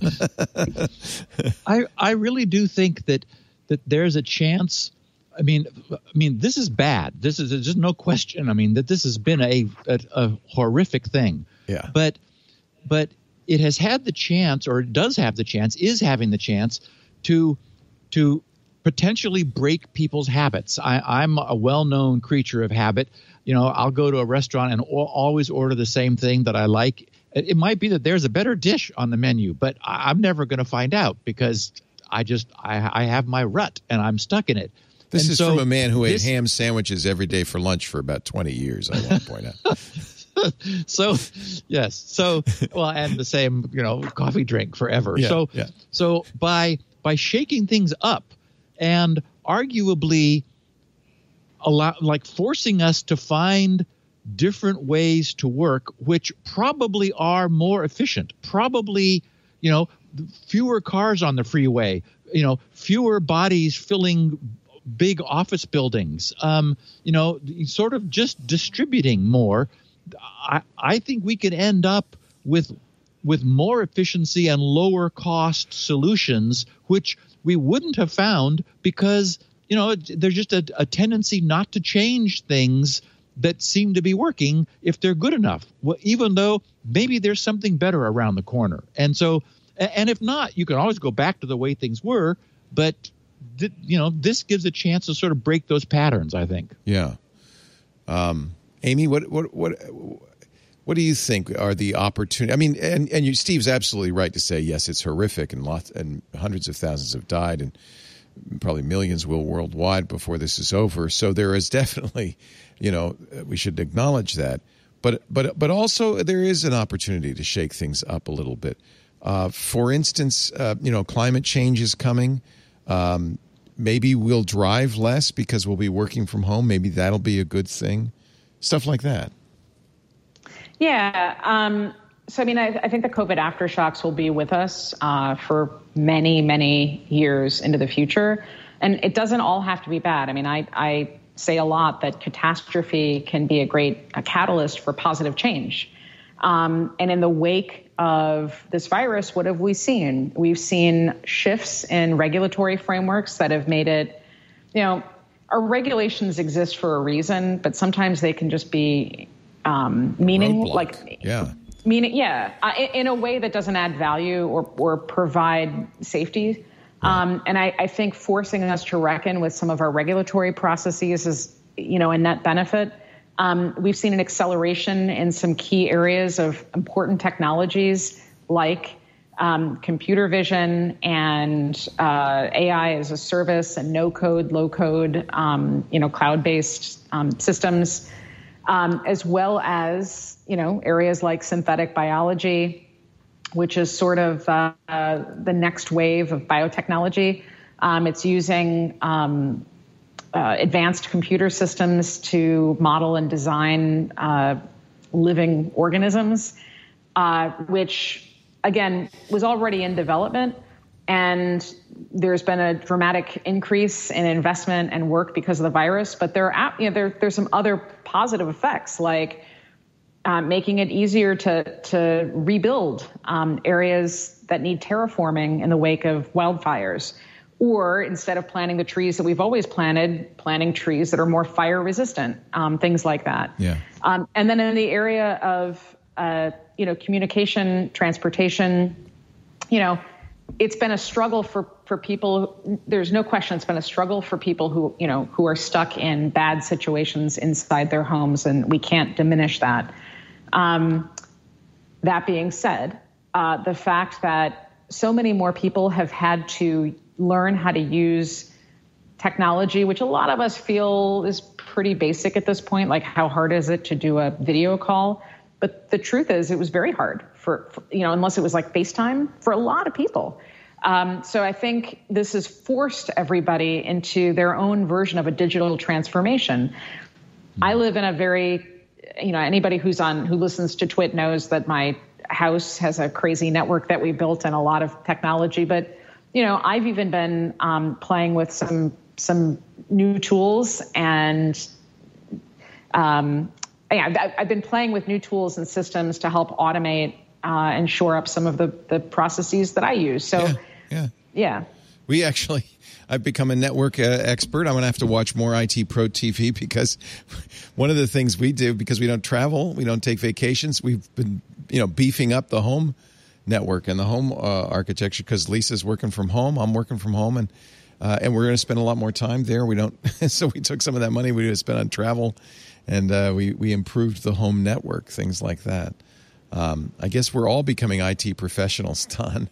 I really do think that there's a chance. I mean, this is bad. There's just no question. I mean, that this has been a horrific thing. Yeah. But it has had the chance, or it does have the chance, is having the chance to potentially break people's habits. I'm a well-known creature of habit. I'll go to a restaurant and always order the same thing that I like. It might be that there's a better dish on the menu, but I'm never going to find out because I have my rut and I'm stuck in it. This is from a man who ate ham sandwiches every day for lunch for about 20 years, I want to point out. And the same, coffee drink forever. Yeah, So by shaking things up and arguably forcing us to find different ways to work, which probably are more efficient, probably, fewer cars on the freeway, fewer bodies filling big office buildings, sort of just distributing more. I think we could end up with more efficiency and lower cost solutions, which we wouldn't have found because, there's just a tendency not to change things that seem to be working if they're good enough, even though maybe there's something better around the corner. And so, and if not, you can always go back to the way things were. But, this gives a chance to sort of break those patterns, I think. Yeah. Amy, what do you think are the opportunities? I mean, and Steve's absolutely right to say, yes, it's horrific and hundreds of thousands have died and probably millions will worldwide before this is over. So there is definitely, we should acknowledge that. But also there is an opportunity to shake things up a little bit. For instance, climate change is coming. Maybe we'll drive less because we'll be working from home. Maybe that'll be a good thing. Stuff like that. Yeah. So, I think the COVID aftershocks will be with us for many, many years into the future. And it doesn't all have to be bad. I say a lot that catastrophe can be a great catalyst for positive change. And in the wake of this virus, what have we seen? We've seen shifts in regulatory frameworks that have made it, our regulations exist for a reason, but sometimes they can just be meaning, in a way that doesn't add value or provide safety. And I think forcing us to reckon with some of our regulatory processes is, a net benefit. We've seen an acceleration in some key areas of important technologies like computer vision and AI as a service and no-code, low-code, cloud-based systems, as well as, areas like synthetic biology, which is sort of the next wave of biotechnology. It's using advanced computer systems to model and design living organisms, which, again, was already in development. And there's been a dramatic increase in investment and work because of the virus. But there's some other positive effects, like making it easier to rebuild areas that need terraforming in the wake of wildfires. Or instead of planting the trees that we've always planted, planting trees that are more fire resistant, things like that. Yeah. And then in the area of, communication, transportation, it's been a struggle for people. There's no question it's been a struggle for people who are stuck in bad situations inside their homes, and we can't diminish that. That being said, the fact that so many more people have had to learn how to use technology, which a lot of us feel is pretty basic at this point, like how hard is it to do a video call? But the truth is it was very hard for unless it was like FaceTime for a lot of people. So I think this has forced everybody into their own version of a digital transformation. I live in a very, anybody who listens to Twit knows that my house has a crazy network that we built and a lot of technology. But, I've even been playing with some new tools and I've been playing with new tools and systems to help automate and shore up some of the processes that I use. So, yeah. I've become a network expert. I'm going to have to watch more IT Pro TV because one of the things we do, because we don't travel, we don't take vacations, we've been, beefing up the home network and the home architecture because Lisa's working from home, I'm working from home, and we're going to spend a lot more time there. We don't, so we took some of that money we spent on travel, and we improved the home network, things like that. I guess we're all becoming IT professionals, Don.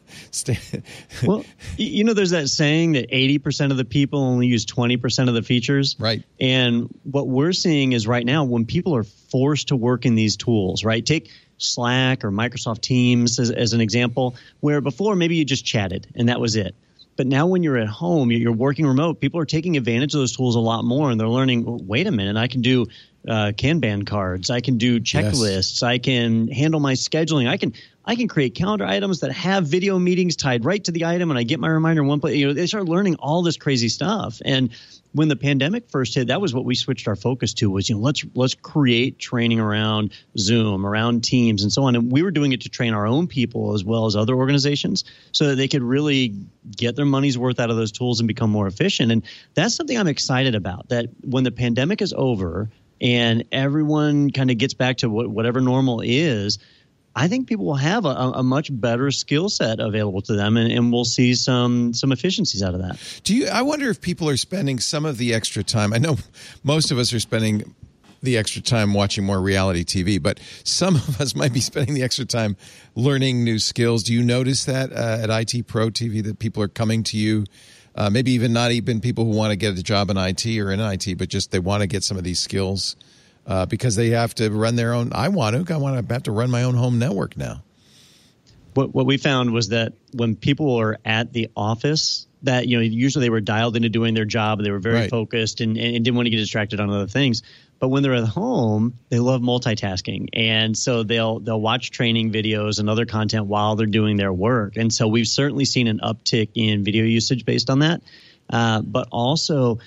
Well, there's that saying that 80% of the people only use 20% of the features. Right. And what we're seeing is right now when people are forced to work in these tools, right? Take Slack or Microsoft Teams as an example, where before maybe you just chatted and that was it. But now when you're at home, you're working remote, people are taking advantage of those tools a lot more, and they're learning, wait a minute, I can do Kanban cards, I can do checklists, I can handle my scheduling, I can create calendar items that have video meetings tied right to the item, and I get my reminder in one place. They start learning all this crazy stuff. And when the pandemic first hit, that was what we switched our focus to was, let's create training around Zoom, around Teams, and so on. And we were doing it to train our own people as well as other organizations so that they could really get their money's worth out of those tools and become more efficient. And that's something I'm excited about, that when the pandemic is over and everyone kind of gets back to whatever normal is, I think people will have a much better skill set available to them, and we'll see some efficiencies out of that. I wonder if people are spending some of the extra time. I know most of us are spending the extra time watching more reality TV, but some of us might be spending the extra time learning new skills. Do you notice that at IT Pro TV that people are coming to you? Maybe even not even people who want to get a job in IT or in IT, but just they want to get some of these skills. Because they have to run their own. I want to have to run my own home network now. What we found was that when people were at the office, that usually they were dialed into doing their job, and they were very focused and didn't want to get distracted on other things. But when they're at home, they love multitasking, and so they'll watch training videos and other content while they're doing their work. And so we've certainly seen an uptick in video usage based on that, but also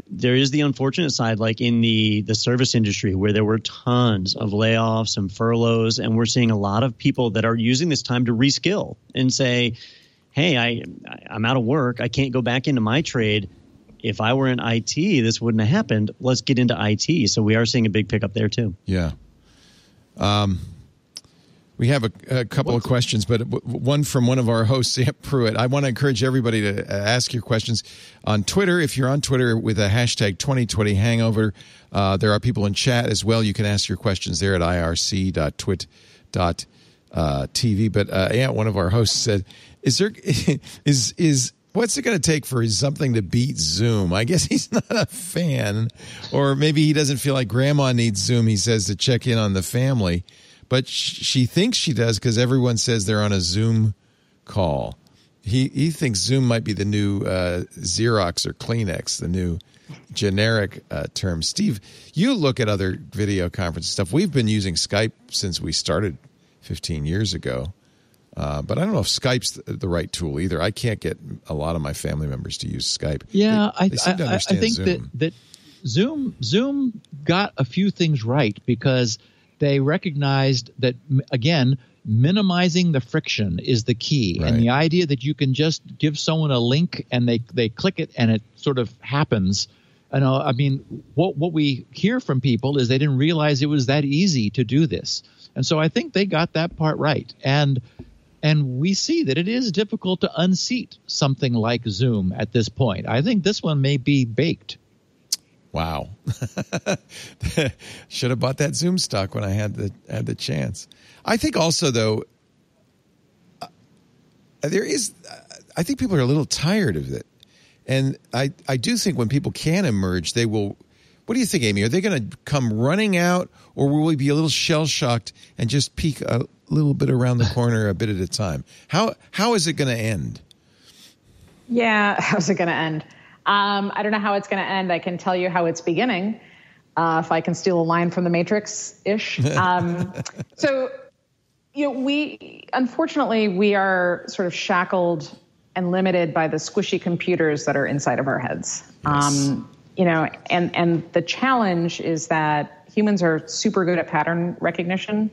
there is the unfortunate side, like in the service industry, where there were tons of layoffs and furloughs, and we're seeing a lot of people that are using this time to reskill and say, hey, I'm out of work. I can't go back into my trade. If I were in IT, this wouldn't have happened. Let's get into IT. So we are seeing a big pickup there too. Yeah. We have a couple of questions, but one from one of our hosts, Sam Pruitt. I want to encourage everybody to ask your questions on Twitter. If you're on Twitter with a hashtag 2020 hangover, there are people in chat as well. You can ask your questions there at irc.twit.tv. But one of our hosts said, what's it going to take for something to beat Zoom? I guess he's not a fan, or maybe he doesn't feel like grandma needs Zoom, he says, to check in on the family. But she thinks she does because everyone says they're on a Zoom call. He thinks Zoom might be the new Xerox or Kleenex, the new generic term. Steve, you look at other video conference stuff. We've been using Skype since we started 15 years ago. But I don't know if Skype's the right tool either. I can't get a lot of my family members to use Skype. Yeah, they seem to understand I think Zoom. that Zoom got a few things right because they recognized that, again, minimizing the friction is the key. Right. And the idea that you can just give someone a link and they click it and it sort of happens. I mean, what we hear from people is they didn't realize it was that easy to do this. And so I think they got that part right. And we see that it is difficult to unseat something like Zoom at this point. I think this one may be baked. Wow. Should have bought that Zoom stock when I had the chance. I think also, though, I think people are a little tired of it. And I do think when people can emerge, they will. What do you think, Amy? Are they going to come running out, or will we be a little shell-shocked and just peek a little bit around the corner a bit at a time? How is it going to end? Yeah, how's it going to end? I don't know how it's going to end. I can tell you how it's beginning, if I can steal a line from the Matrix-ish. So, unfortunately, we are sort of shackled and limited by the squishy computers that are inside of our heads. Yes. And the challenge is that humans are super good at pattern recognition,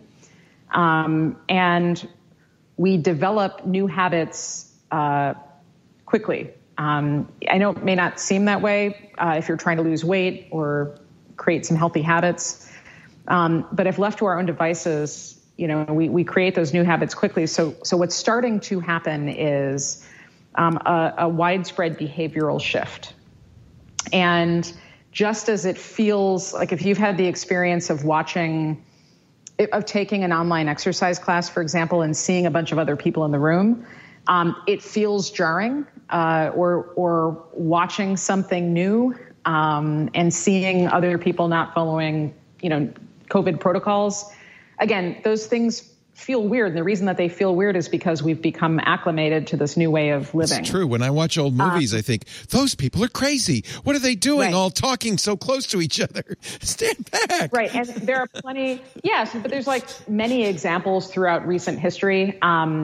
and we develop new habits quickly. I know it may not seem that way if you're trying to lose weight or create some healthy habits, but if left to our own devices, we create those new habits quickly. So what's starting to happen is a widespread behavioral shift. And just as it feels like, if you've had the experience of taking an online exercise class, for example, and seeing a bunch of other people in the room, it feels jarring, or watching something new, and seeing other people not following, COVID protocols. Again, those things feel weird. And the reason that they feel weird is because we've become acclimated to this new way of living. It's true. When I watch old movies, I think, those people are crazy. What are they doing? Right. All talking so close to each other. Stand back. Right. And there are plenty, yes, but there's like many examples throughout recent history,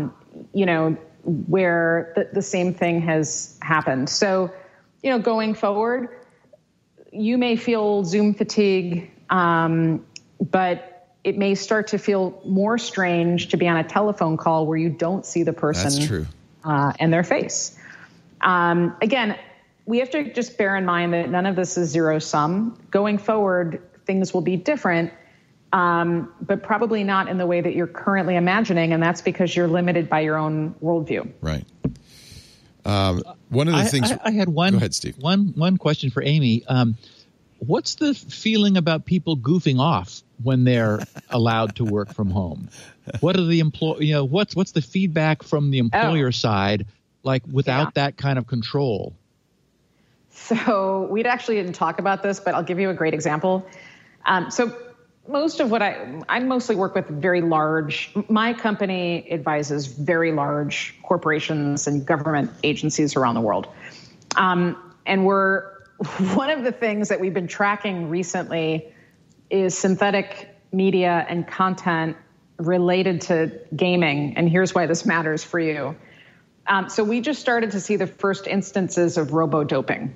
where the same thing has happened. So, going forward, you may feel Zoom fatigue, but it may start to feel more strange to be on a telephone call where you don't see the person. That's true. And their face. Again, we have to just bear in mind that none of this is zero sum. Going forward, things will be different, but probably not in the way that you're currently imagining, and that's because you're limited by your own worldview. Right. One of the things I had one. Go ahead, Steve. One question for Amy. What's the feeling about people goofing off when they're allowed to work from home? What are the what's the feedback from the employer side like without that kind of control? So we actually didn't talk about this, but I'll give you a great example. So most of what I mostly work with my company advises very large corporations and government agencies around the world. And one of the things that we've been tracking recently is synthetic media and content related to gaming. And here's why this matters for you. So we just started to see the first instances of robo-doping.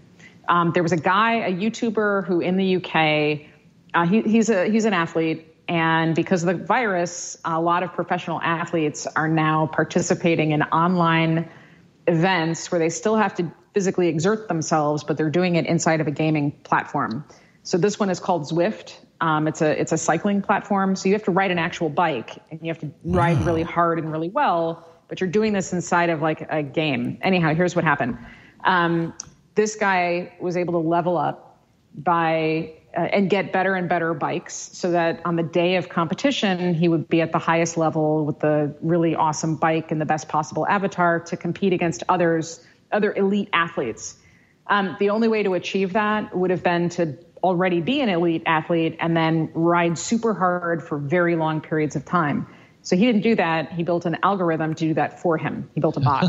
There was a guy, a YouTuber, who in the UK, he's an athlete. And because of the virus, a lot of professional athletes are now participating in online events where they still have to physically exert themselves, but they're doing it inside of a gaming platform. So this one is called Zwift. It's a cycling platform. So you have to ride an actual bike, and you have to ride really hard and really well, but you're doing this inside of like a game. Anyhow, here's what happened. This guy was able to level up by and get better and better bikes so that on the day of competition, he would be at the highest level with the really awesome bike and the best possible avatar to compete against other elite athletes. The only way to achieve that would have been to already be an elite athlete and then ride super hard for very long periods of time. So he didn't do that. He built an algorithm to do that for him. He built a bot.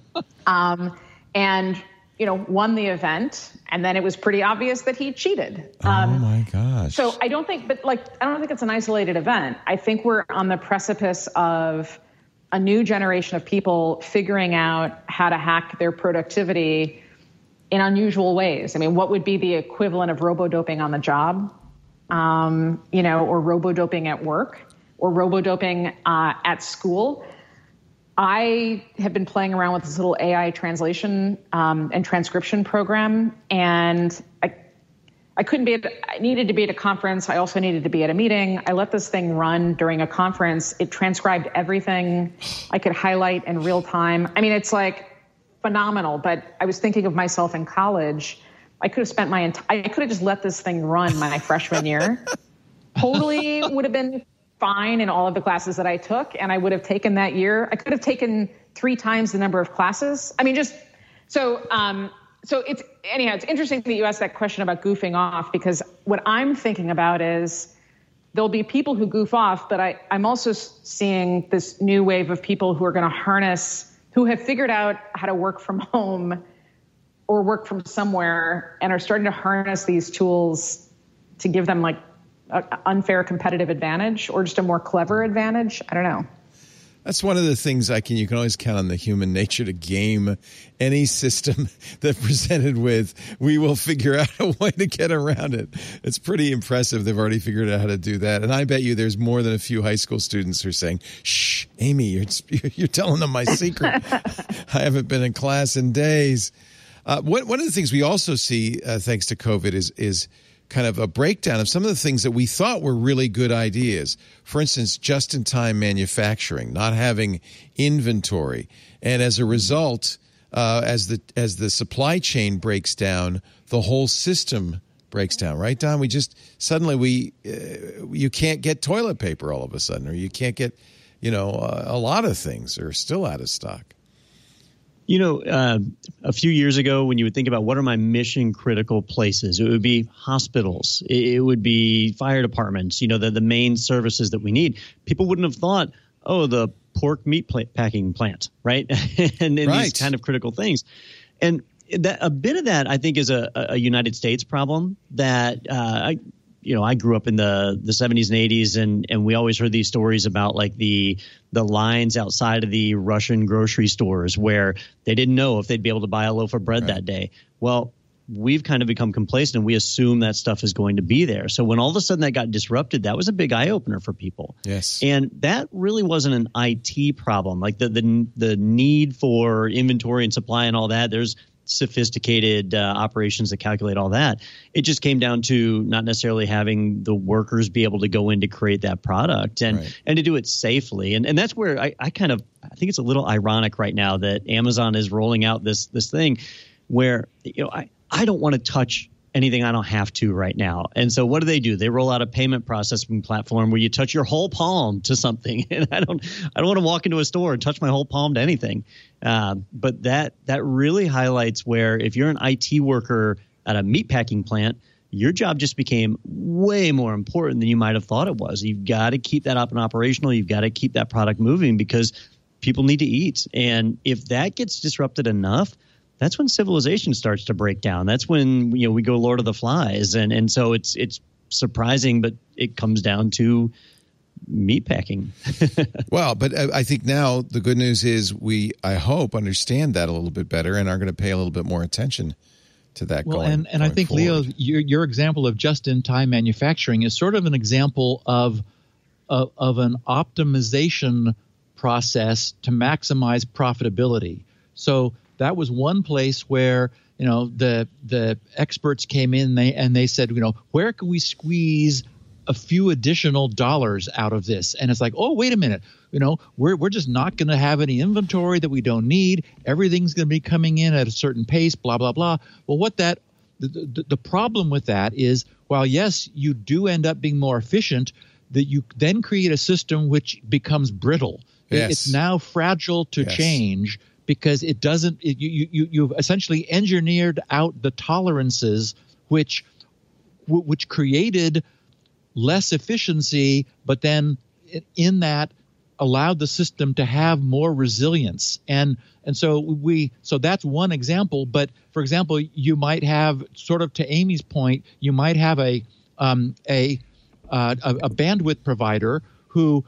And won the event, and then it was pretty obvious that he cheated. Oh my gosh. So I don't think it's an isolated event. I think we're on the precipice of a new generation of people figuring out how to hack their productivity in unusual ways. I mean, what would be the equivalent of robo-doping on the job, or robo-doping at work, or robo-doping at school? I have been playing around with this little AI translation and transcription program, and I needed to be at a conference. I also needed to be at a meeting. I let this thing run during a conference. It transcribed everything. I could highlight in real time. I mean, it's like phenomenal, but I was thinking of myself in college. I could have just let this thing run my freshman year. Totally would have been fine in all of the classes that I took, and I would have taken that year. I could have taken 3 times the number of classes. I mean, so it's interesting that you asked that question about goofing off, because what I'm thinking about is there'll be people who goof off, but I'm also seeing this new wave of people who are going to who have figured out how to work from home or work from somewhere and are starting to harness these tools to give them like an unfair competitive advantage or just a more clever advantage. I don't know. That's one of the things you can always count on the human nature to game any system that presented with, we will figure out a way to get around it. It's pretty impressive. They've already figured out how to do that. And I bet you there's more than a few high school students who are saying, shh, Amy, you're telling them my secret. I haven't been in class in days. One of the things we also see, thanks to COVID, is kind of a breakdown of some of the things that we thought were really good ideas. For instance, just-in-time manufacturing, not having inventory. And as a result, as the supply chain breaks down, the whole system breaks down, right, Don? We just suddenly you can't get toilet paper all of a sudden, or you can't get, a lot of things are still out of stock. A few years ago, when you would think about what are my mission critical places, it would be hospitals, it would be fire departments, the main services that we need. People wouldn't have thought, the pork meat packing plant, right? and right. These kind of critical things. And a bit of that, I think, is a United States problem that I grew up in the 70s and 80s, and we always heard these stories about like the lines outside of the Russian grocery stores where they didn't know if they'd be able to buy a loaf of bread that day. Well, we've kind of become complacent, and we assume that stuff is going to be there. So when all of a sudden that got disrupted, that was a big eye opener for people. Yes. And that really wasn't an IT problem. Like the need for inventory and supply and all that, there's sophisticated operations that calculate all that. It just came down to not necessarily having the workers be able to go in to create that product and to do it safely. And that's where I think it's a little ironic right now that Amazon is rolling out this thing where I don't want to touch anything I don't have to right now. And so what do? They roll out a payment processing platform where you touch your whole palm to something. And I don't want to walk into a store and touch my whole palm to anything. But that really highlights where if you're an IT worker at a meatpacking plant, your job just became way more important than you might have thought it was. You've got to keep that up and operational. You've got to keep that product moving because people need to eat. And if that gets disrupted enough, that's when civilization starts to break down. That's when we go Lord of the Flies, and so it's surprising, but it comes down to meatpacking. Well, but I think now the good news is I hope, understand that a little bit better and are going to pay a little bit more attention to that well, going and I think, forward. Leo, your example of just-in-time manufacturing is sort of an example of an optimization process to maximize profitability. So that was one place where the experts came in and they said, where can we squeeze a few additional dollars out of this? And it's like, oh, wait a minute, we're just not going to have any inventory that we don't need. Everything's going to be coming in at a certain pace, blah blah blah. Well, the problem with that is, while yes, you do end up being more efficient, that you then create a system which becomes brittle. Yes. It's now fragile to change because it doesn't. You've essentially engineered out the tolerances which created less efficiency, but then in that allowed the system to have more resilience. And so that's one example. But for example, you might have, sort of to Amy's point, you might have a bandwidth provider who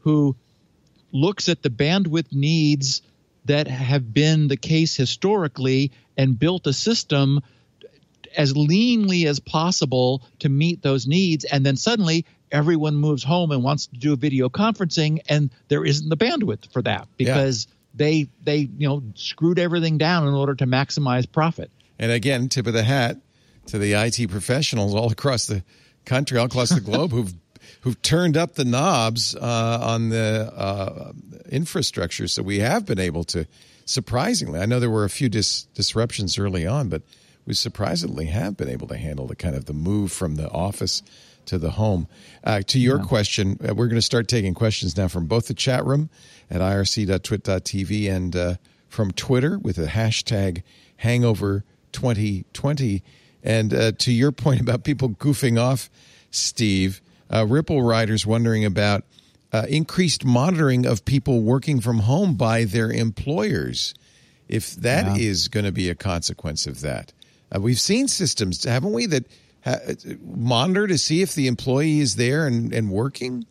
looks at the bandwidth needs that have been the case historically and built a system as leanly as possible to meet those needs. And then suddenly everyone moves home and wants to do video conferencing, and there isn't the bandwidth for that because they screwed everything down in order to maximize profit. And again, tip of the hat to the IT professionals all across the country, all across the globe who've turned up the knobs on the infrastructure. So we have been able to, surprisingly, I know there were a few disruptions early on, but we surprisingly have been able to handle the kind of the move from the office to the home. To your question, we're going to start taking questions now from both the chat room at irc.twit.tv and from Twitter with the hashtag Hangover2020. And to your point about people goofing off, Steve, Ripple Riders wondering about increased monitoring of people working from home by their employers, if that is going to be a consequence of that. We've seen systems, haven't we, that monitor to see if the employee is there and working?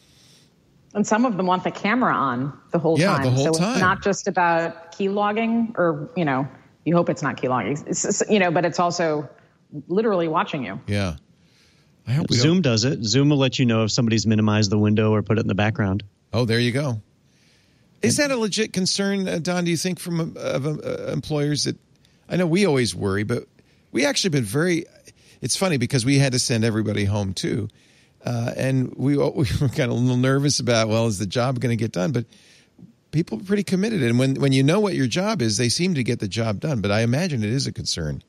And some of them want the camera on the whole time. The whole time. It's not just about key logging or, you hope it's not key logging, but it's also literally watching you. Yeah. I hope Zoom does it. Zoom will let you know if somebody's minimized the window or put it in the background. Oh, there you go. Is that a legit concern, Don, do you think, from employers that, I know we always worry, but we actually been it's funny because we had to send everybody home too. And we were kind of a little nervous about, is the job going to get done? But people are pretty committed. And when you know what your job is, they seem to get the job done. But I imagine it is a concern.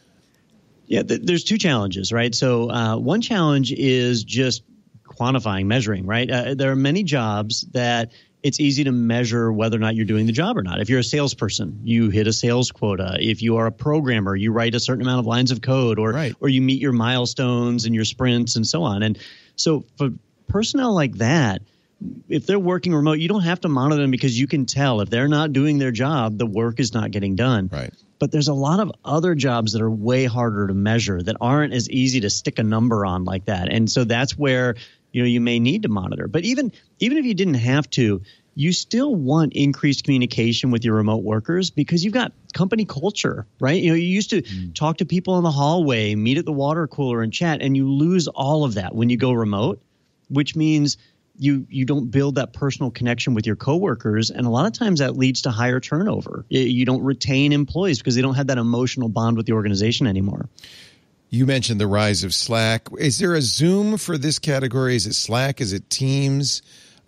Yeah, there's two challenges, right? So one challenge is just quantifying, measuring, right? There are many jobs that it's easy to measure whether or not you're doing the job or not. If you're a salesperson, you hit a sales quota. If you are a programmer, you write a certain amount of lines of code, or you meet your milestones and your sprints and so on. And so for personnel like that, if they're working remote, you don't have to monitor them because you can tell if they're not doing their job, the work is not getting done. Right. But there's a lot of other jobs that are way harder to measure that aren't as easy to stick a number on like that. And so that's where you may need to monitor. But even if you didn't have to, you still want increased communication with your remote workers because you've got company culture, right? You used to talk to people in the hallway, meet at the water cooler and chat, and you lose all of that when you go remote, which means you don't build that personal connection with your coworkers, and a lot of times that leads to higher turnover. You don't retain employees because they don't have that emotional bond with the organization anymore. You mentioned the rise of Slack. Is there a Zoom for this category? Is it Slack? Is it Teams?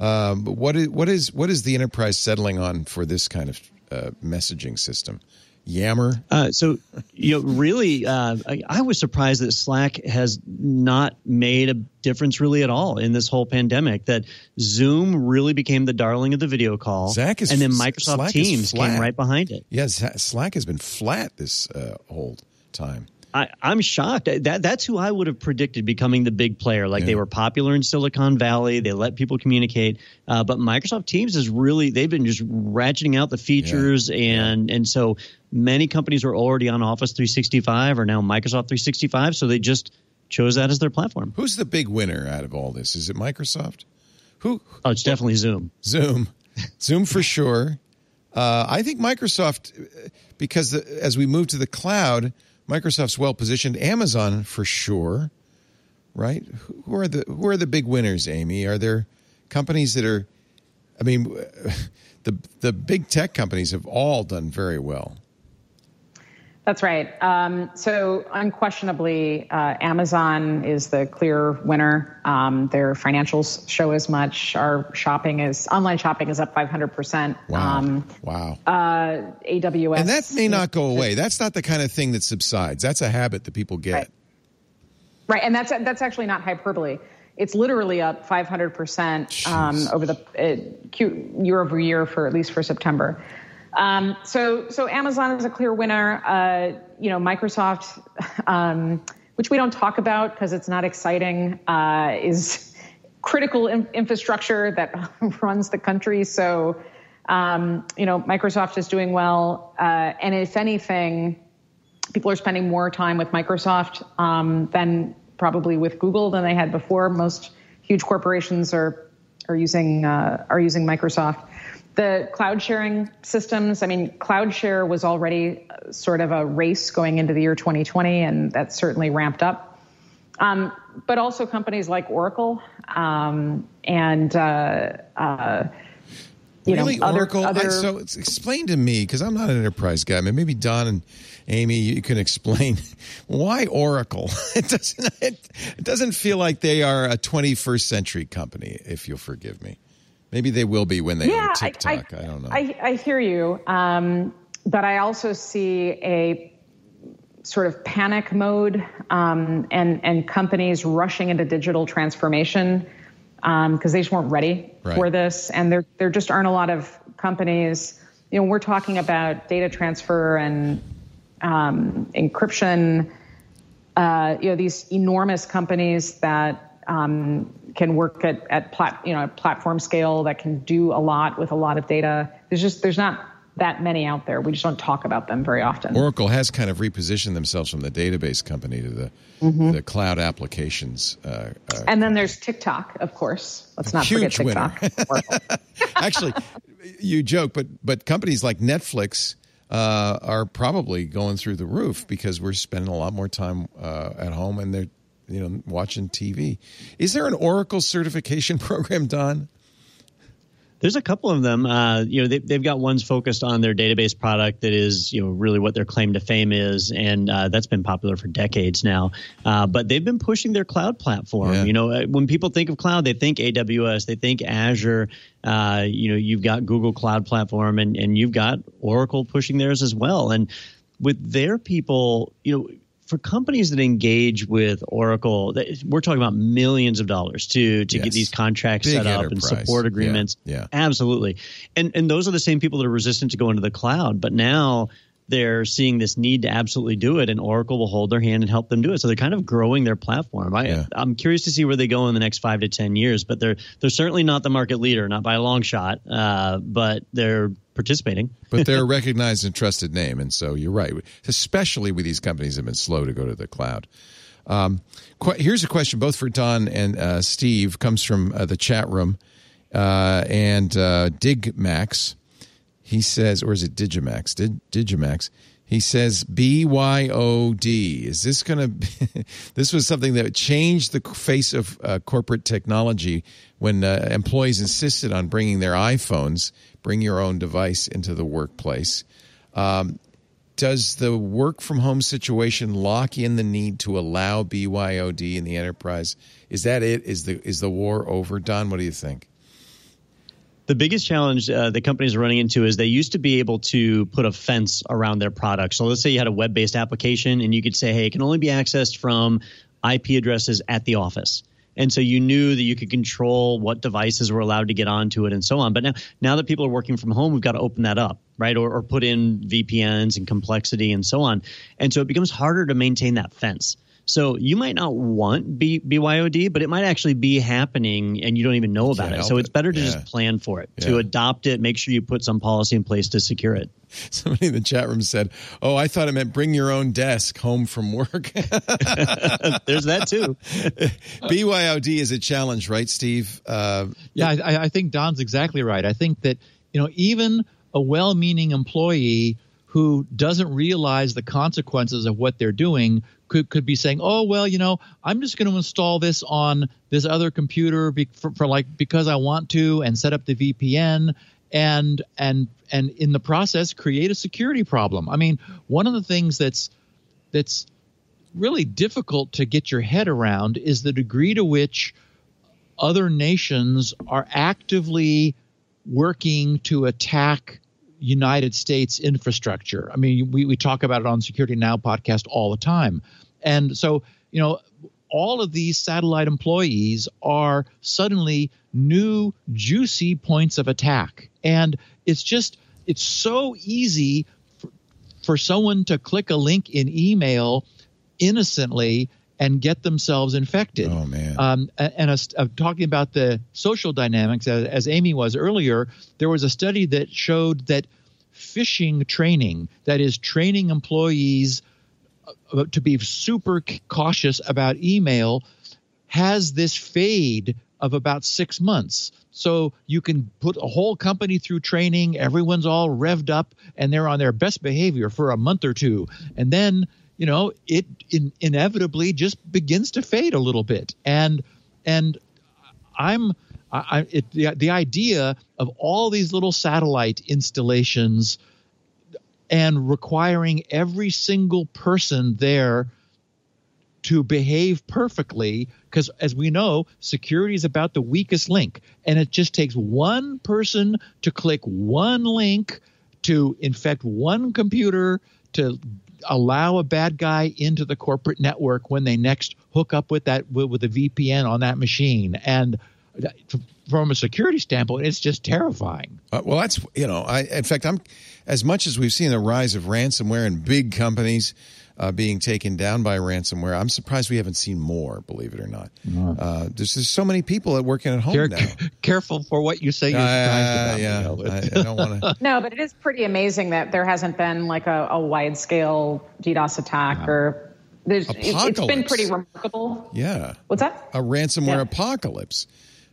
What is the enterprise settling on for this kind of messaging system? Yammer? So really, I was surprised that Slack has not made a difference really at all in this whole pandemic, that Zoom really became the darling of the video call. And then Microsoft Slack Teams came right behind it. Yes, Slack has been flat this whole time. I'm shocked. That's who I would have predicted becoming the big player. They were popular in Silicon Valley. They let people communicate. But Microsoft Teams they've been just ratcheting out the features. And so many companies were already on Office 365 or now Microsoft 365. So they just chose that as their platform. Who's the big winner out of all this? Is it Microsoft? Oh, it's definitely Zoom. Zoom for sure. I think Microsoft, because as we move to the cloud, Microsoft's well positioned. Amazon for sure, right? Who are the big winners, Amy? Are there companies that are? I mean, the big tech companies have all done very well. That's right. So unquestionably, Amazon is the clear winner. Their financials show as much. Our online shopping is up 500%. Wow. AWS. And that may not go away. That's not the kind of thing that subsides. That's a habit that people get. Right. And that's actually not hyperbole. It's literally up 500% over the year over year for at least for September. So Amazon is a clear winner. Microsoft, which we don't talk about because it's not exciting, is critical infrastructure that runs the country. So, Microsoft is doing well. And if anything, people are spending more time with Microsoft than probably with Google than they had before. Most huge corporations are using Microsoft. The cloud sharing systems, cloud share was already sort of a race going into the year 2020, and that's certainly ramped up. But also companies like Oracle Really, Oracle? So explain to me, because I'm not an enterprise guy. Maybe Don and Amy, you can explain why Oracle. It doesn't feel like they are a 21st century company, if you'll forgive me. Maybe they will be when they own TikTok. I don't know. I hear you. But I also see a sort of panic mode and companies rushing into digital transformation because they just weren't ready for this. And there just aren't a lot of companies. We're talking about data transfer and encryption. These enormous companies that can work at platform scale, that can do a lot with a lot of data. There's not that many out there. We just don't talk about them very often. Oracle has kind of repositioned themselves from the database company to the cloud applications. And then there's TikTok, of course. Let's not forget TikTok. Actually, you joke, but companies like Netflix are probably going through the roof because we're spending a lot more time at home and they're watching TV. Is there an Oracle certification program, Don? There's a couple of them. They've got ones focused on their database product that is, really what their claim to fame is, and that's been popular for decades now. But they've been pushing their cloud platform. Yeah. When people think of cloud, they think AWS, they think Azure. You've got Google Cloud Platform, and you've got Oracle pushing theirs as well. And with their people, for companies that engage with Oracle, we're talking about millions of dollars to get these contracts set up and support agreements. Yeah. Absolutely. And those are the same people that are resistant to go into the cloud. But now they're seeing this need to absolutely do it, and Oracle will hold their hand and help them do it. So they're kind of growing their platform. I'm curious to see where they go in the next 5 to 10 years. But they're certainly not the market leader, not by a long shot, but they're participating. But they're a recognized and trusted name, and so you're right, especially with these companies that have been slow to go to the cloud. Here's a question both for Don and Steve, comes from the chat room, and Digmax. He says, or is it Digimax? Digimax. He says, BYOD. Is this going to be, this was something that changed the face of corporate technology when employees insisted on bringing their iPhones, bring your own device into the workplace. Does the work from home situation lock in the need to allow BYOD in the enterprise? Is that it? Is the war over? Don, what do you think? The biggest challenge the companies are running into is they used to be able to put a fence around their product. So let's say you had a web-based application and you could say, hey, it can only be accessed from IP addresses at the office. And so you knew that you could control what devices were allowed to get onto it and so on. But now that people are working from home, we've got to open that up, right? Or put in VPNs and complexity and so on. And so it becomes harder to maintain that fence. So you might not want BYOD, but it might actually be happening and you don't even know about it. So it's better to just plan for it, to adopt it, make sure you put some policy in place to secure it. Somebody in the chat room said, oh, I thought it meant bring your own desk home from work. There's that too. BYOD is a challenge, right, Steve? I think Don's exactly right. I think that, even a well-meaning employee who doesn't realize the consequences of what they're doing could be saying, oh, well, I'm just going to install this on this other computer because I want to, and set up the VPN and in the process create a security problem. I mean, one of the things that's really difficult to get your head around is the degree to which other nations are actively working to attack United States infrastructure. I mean, we talk about it on Security Now podcast all the time. And so, all of these satellite employees are suddenly new juicy points of attack. And it's so easy for someone to click a link in email innocently and get themselves infected. Oh, man. Talking about the social dynamics, as Amy was earlier, there was a study that showed that phishing training, that is training employees to be super cautious about email, has this fade of about 6 months. So you can put a whole company through training, everyone's all revved up, and they're on their best behavior for a month or two. And then it inevitably just begins to fade a little bit. And the idea of all these little satellite installations and requiring every single person there to behave perfectly, because as we know, security is about the weakest link, and it just takes one person to click one link to infect one computer to allow a bad guy into the corporate network when they next hook up with the VPN on that machine. And from a security standpoint, it's just terrifying. Well, that's, in fact, as much as we've seen the rise of ransomware and big companies being taken down by ransomware, I'm surprised we haven't seen more, believe it or not. There's just so many people that working at home now. Careful for what you say you're surprised about. I don't want to. No, but it is pretty amazing that there hasn't been like a wide-scale DDoS attack or it's been pretty remarkable. Yeah. What's that? A ransomware apocalypse.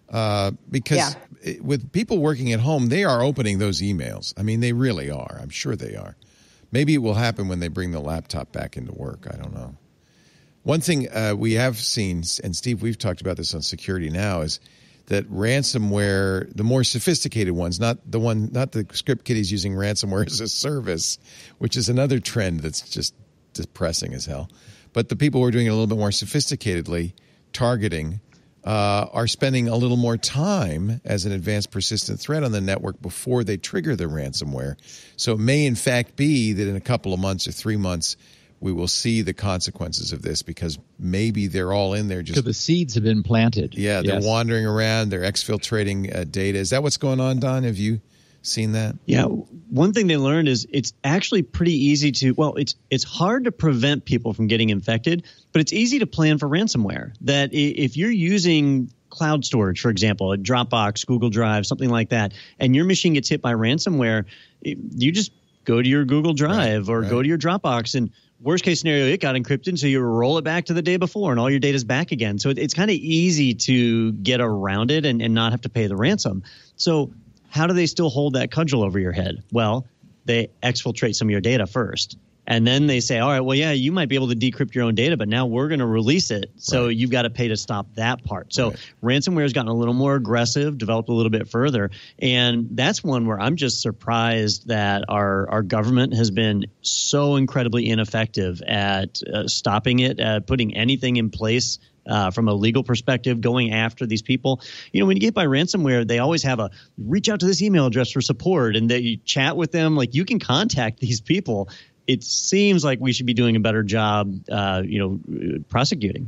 Because with people working at home, they are opening those emails. I mean, they really are. I'm sure they are. Maybe it will happen when they bring the laptop back into work. I don't know. One thing we have seen, and Steve, we've talked about this on Security Now, is that ransomware, the more sophisticated ones, not the script kiddies using ransomware as a service, which is another trend that's just depressing as hell. But the people who are doing it a little bit more sophisticatedly, targeting, are spending a little more time as an advanced persistent threat on the network before they trigger the ransomware. So it may, in fact, be that in a couple of months or 3 months, we will see the consequences of this because maybe they're all in there just. So the seeds have been planted. Yeah, they're wandering around. They're exfiltrating data. Is that what's going on, Don? Have you seen that? Yeah. One thing they learned is it's actually pretty easy it's hard to prevent people from getting infected, but it's easy to plan for ransomware. That if you're using cloud storage, for example, a Dropbox, Google Drive, something like that, and your machine gets hit by ransomware, you just go to your Google Drive or go to your Dropbox, and worst case scenario, it got encrypted, so you roll it back to the day before and all your data's back again. So it's kind of easy to get around it and not have to pay the ransom. So how do they still hold that cudgel over your head? Well, they exfiltrate some of your data first. And then they say, all right, well, yeah, you might be able to decrypt your own data, but now we're going to release it. So you've got to pay to stop that part. So ransomware has gotten a little more aggressive, developed a little bit further. And that's one where I'm just surprised that our government has been so incredibly ineffective at stopping it, putting anything in place from a legal perspective, going after these people. When you get by ransomware, they always have reach out to this email address for support, and that you chat with them. Like, you can contact these people. It seems like we should be doing a better job, prosecuting.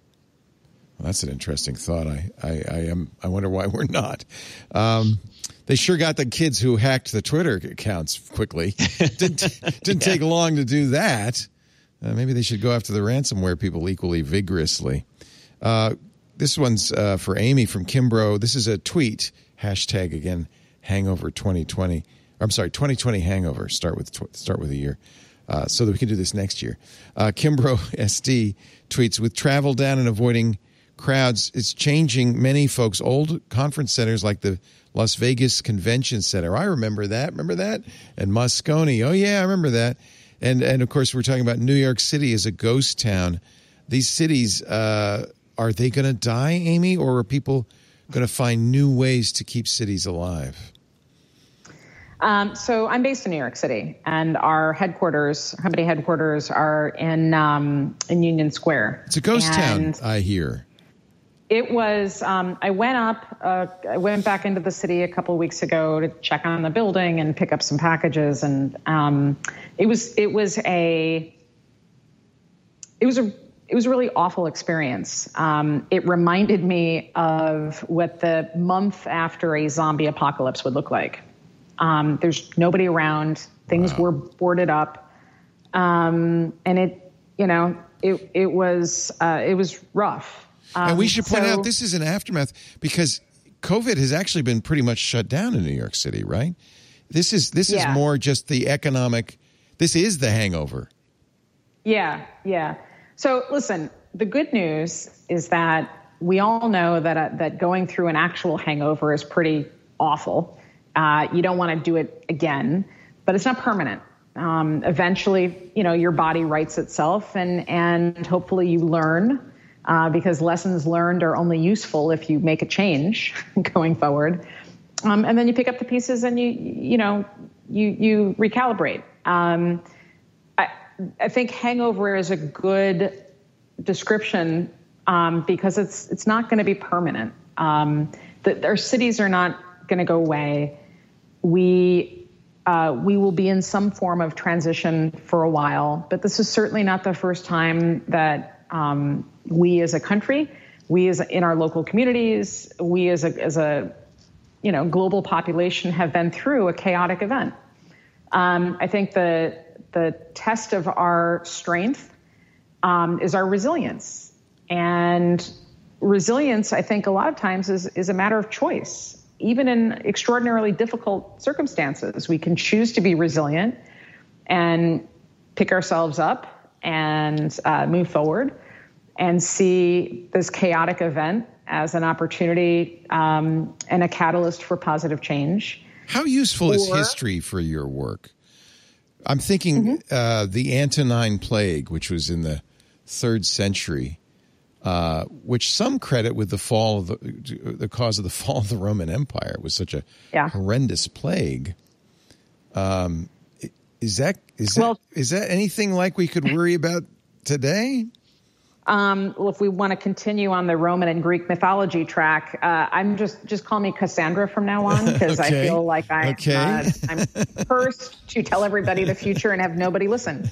Well, that's an interesting thought. I wonder why we're not. They sure got the kids who hacked the Twitter accounts quickly. Didn't take long to do that. Maybe they should go after the ransomware people equally vigorously. This one's for Amy from Kimbrough. This is a tweet. Hashtag again, Hangover 2020. I'm sorry, 2020 Hangover. Start with a year. So that we can do this next year. Kimbrough SD tweets, with travel down and avoiding crowds. It's changing many folks' old conference centers like the Las Vegas Convention Center. I remember that. Remember that? And Moscone. Oh, yeah, I remember that. And of course, we're talking about New York City as a ghost town. These cities, are they going to die, Amy, or are people going to find new ways to keep cities alive? So I'm based in New York City, and our company headquarters, are in Union Square. It's a ghost town, I hear. It was. I went back into the city a couple of weeks ago to check on the building and pick up some packages, and it was a really awful experience. It reminded me of what the month after a zombie apocalypse would look like. There's nobody around. Things were boarded up, and it was rough. And we should point out this is an aftermath because COVID has actually been pretty much shut down in New York City, right? This is more just the economic. This is the hangover. Yeah. So listen, the good news is that we all know that going through an actual hangover is pretty awful. You don't want to do it again, but it's not permanent. Eventually, your body rights itself, and hopefully you learn, because lessons learned are only useful if you make a change going forward. And then you pick up the pieces and you recalibrate. I think hangover is a good description because it's not going to be permanent. Our cities are not going to go away. We will be in some form of transition for a while, but this is certainly not the first time that we as a country, we as in our local communities, we as a global population have been through a chaotic event. I think the test of our strength is our resilience. And resilience, I think, a lot of times is a matter of choice. Even in extraordinarily difficult circumstances, we can choose to be resilient and pick ourselves up and move forward and see this chaotic event as an opportunity and a catalyst for positive change. How useful is history for your work? I'm thinking the Antonine Plague, which was in the 3rd century, which some credit with the fall of the cause of the fall of the Roman Empire. It was such a horrendous plague. Is that anything like we could worry about today? Well, if we want to continue on the Roman and Greek mythology track, I'm just call me Cassandra from now on, because I feel like I'm first to tell everybody the future and have nobody listen.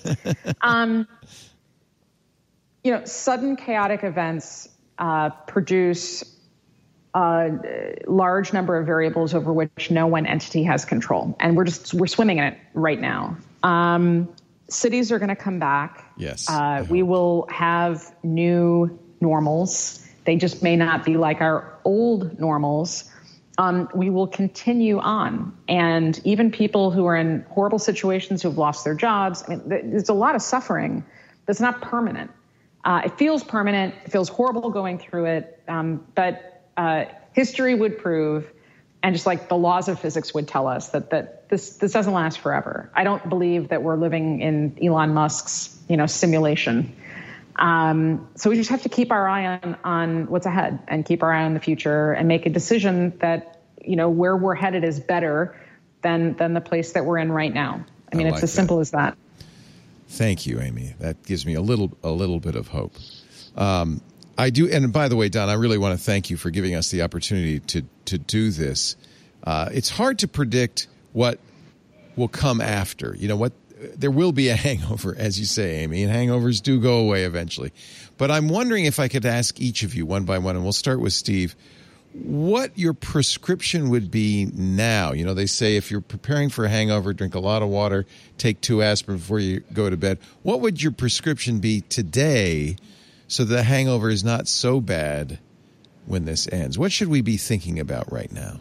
Sudden chaotic events produce a large number of variables over which no one entity has control, and we're swimming in it right now. Cities are going to come back. Yes. We will have new normals. They just may not be like our old normals. We will continue on. And even people who are in horrible situations, who have lost their jobs, there's a lot of suffering that's not permanent. It feels permanent. It feels horrible going through it. But history would prove, and just like the laws of physics would tell us, that this doesn't last forever. I don't believe that we're living in Elon Musk's simulation. So we just have to keep our eye on what's ahead and keep our eye on the future and make a decision that where we're headed is better than the place that we're in right now. It's as simple as that. Thank you, Amy. That gives me a little bit of hope. I do, and by the way, Don, I really want to thank you for giving us the opportunity to do this. It's hard to predict what will come after. There will be a hangover, as you say, Amy, and hangovers do go away eventually. But I'm wondering if I could ask each of you one by one, and we'll start with Steve, what your prescription would be now. They say if you're preparing for a hangover, drink a lot of water, take 2 aspirin before you go to bed. What would your prescription be today so the hangover is not so bad when this ends? What should we be thinking about right now?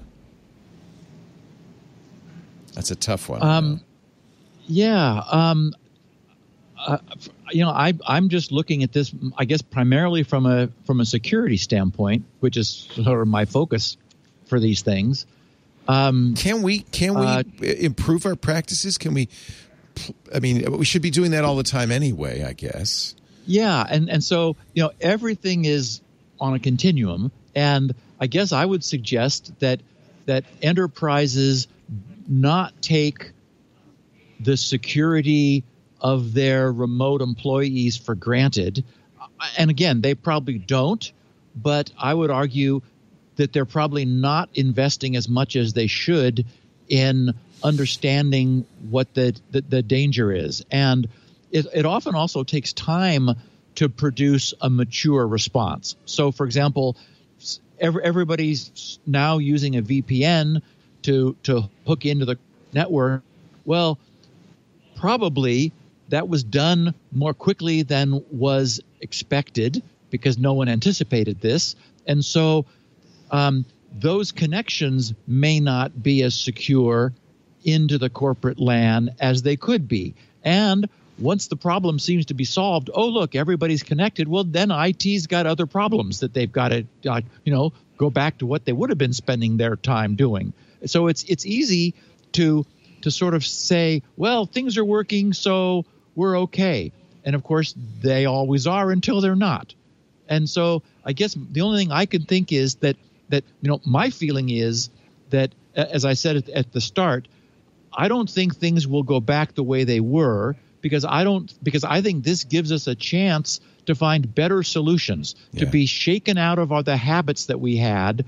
That's a tough one. I'm just looking at this, I guess, primarily from a security standpoint, which is sort of my focus for these things. Can we improve our practices? Can we? I mean, we should be doing that all the time anyway, I guess. Yeah, and so everything is on a continuum, and I guess I would suggest that enterprises not take the security of their remote employees for granted. And again, they probably don't, but I would argue that they're probably not investing as much as they should in understanding what the danger is. And it often also takes time to produce a mature response. So, for example, everybody's now using a VPN to hook into the network. Well, probably that was done more quickly than was expected because no one anticipated this. And so those connections may not be as secure into the corporate LAN as they could be. And once the problem seems to be solved, oh, look, everybody's connected. Well, then IT's got other problems that they've got to, go back to what they would have been spending their time doing. So it's easy to sort of say, well, things are working, so we're okay. And of course, they always are until they're not. And so I guess the only thing I can think is that my feeling is that, as I said at the start, I don't think things will go back the way they were because I think this gives us a chance to find better solutions, to be shaken out of the habits that we had.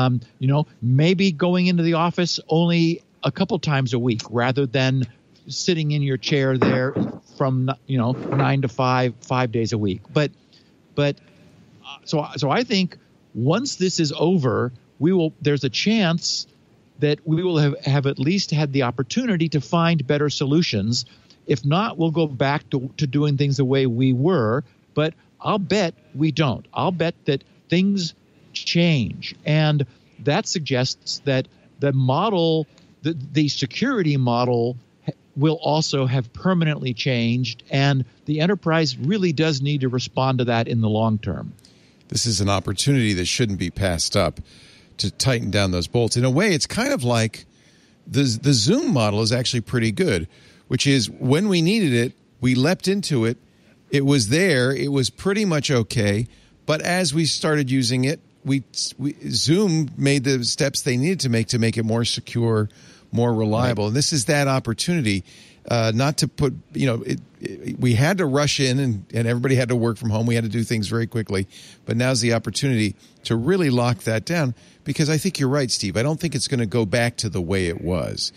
Maybe going into the office only a couple times a week rather than sitting in your chair there from 9 to 5 days a week. But so I think once this is over, there's a chance that we will have at least had the opportunity to find better solutions. If not, we'll go back to doing things the way we were. But I'll bet we don't. I'll bet that things change. And that suggests that the model, the security model, will also have permanently changed. And the enterprise really does need to respond to that in the long term. This is an opportunity that shouldn't be passed up to tighten down those bolts. In a way, it's kind of like the Zoom model is actually pretty good, which is when we needed it, we leapt into it. It was there. It was pretty much okay. But as we started using it, Zoom made the steps they needed to make it more secure, more reliable. Right. And this is that opportunity, not to put, we had to rush in and everybody had to work from home. We had to do things very quickly. But now's the opportunity to really lock that down because I think you're right, Steve. I don't think it's going to go back to the way it was.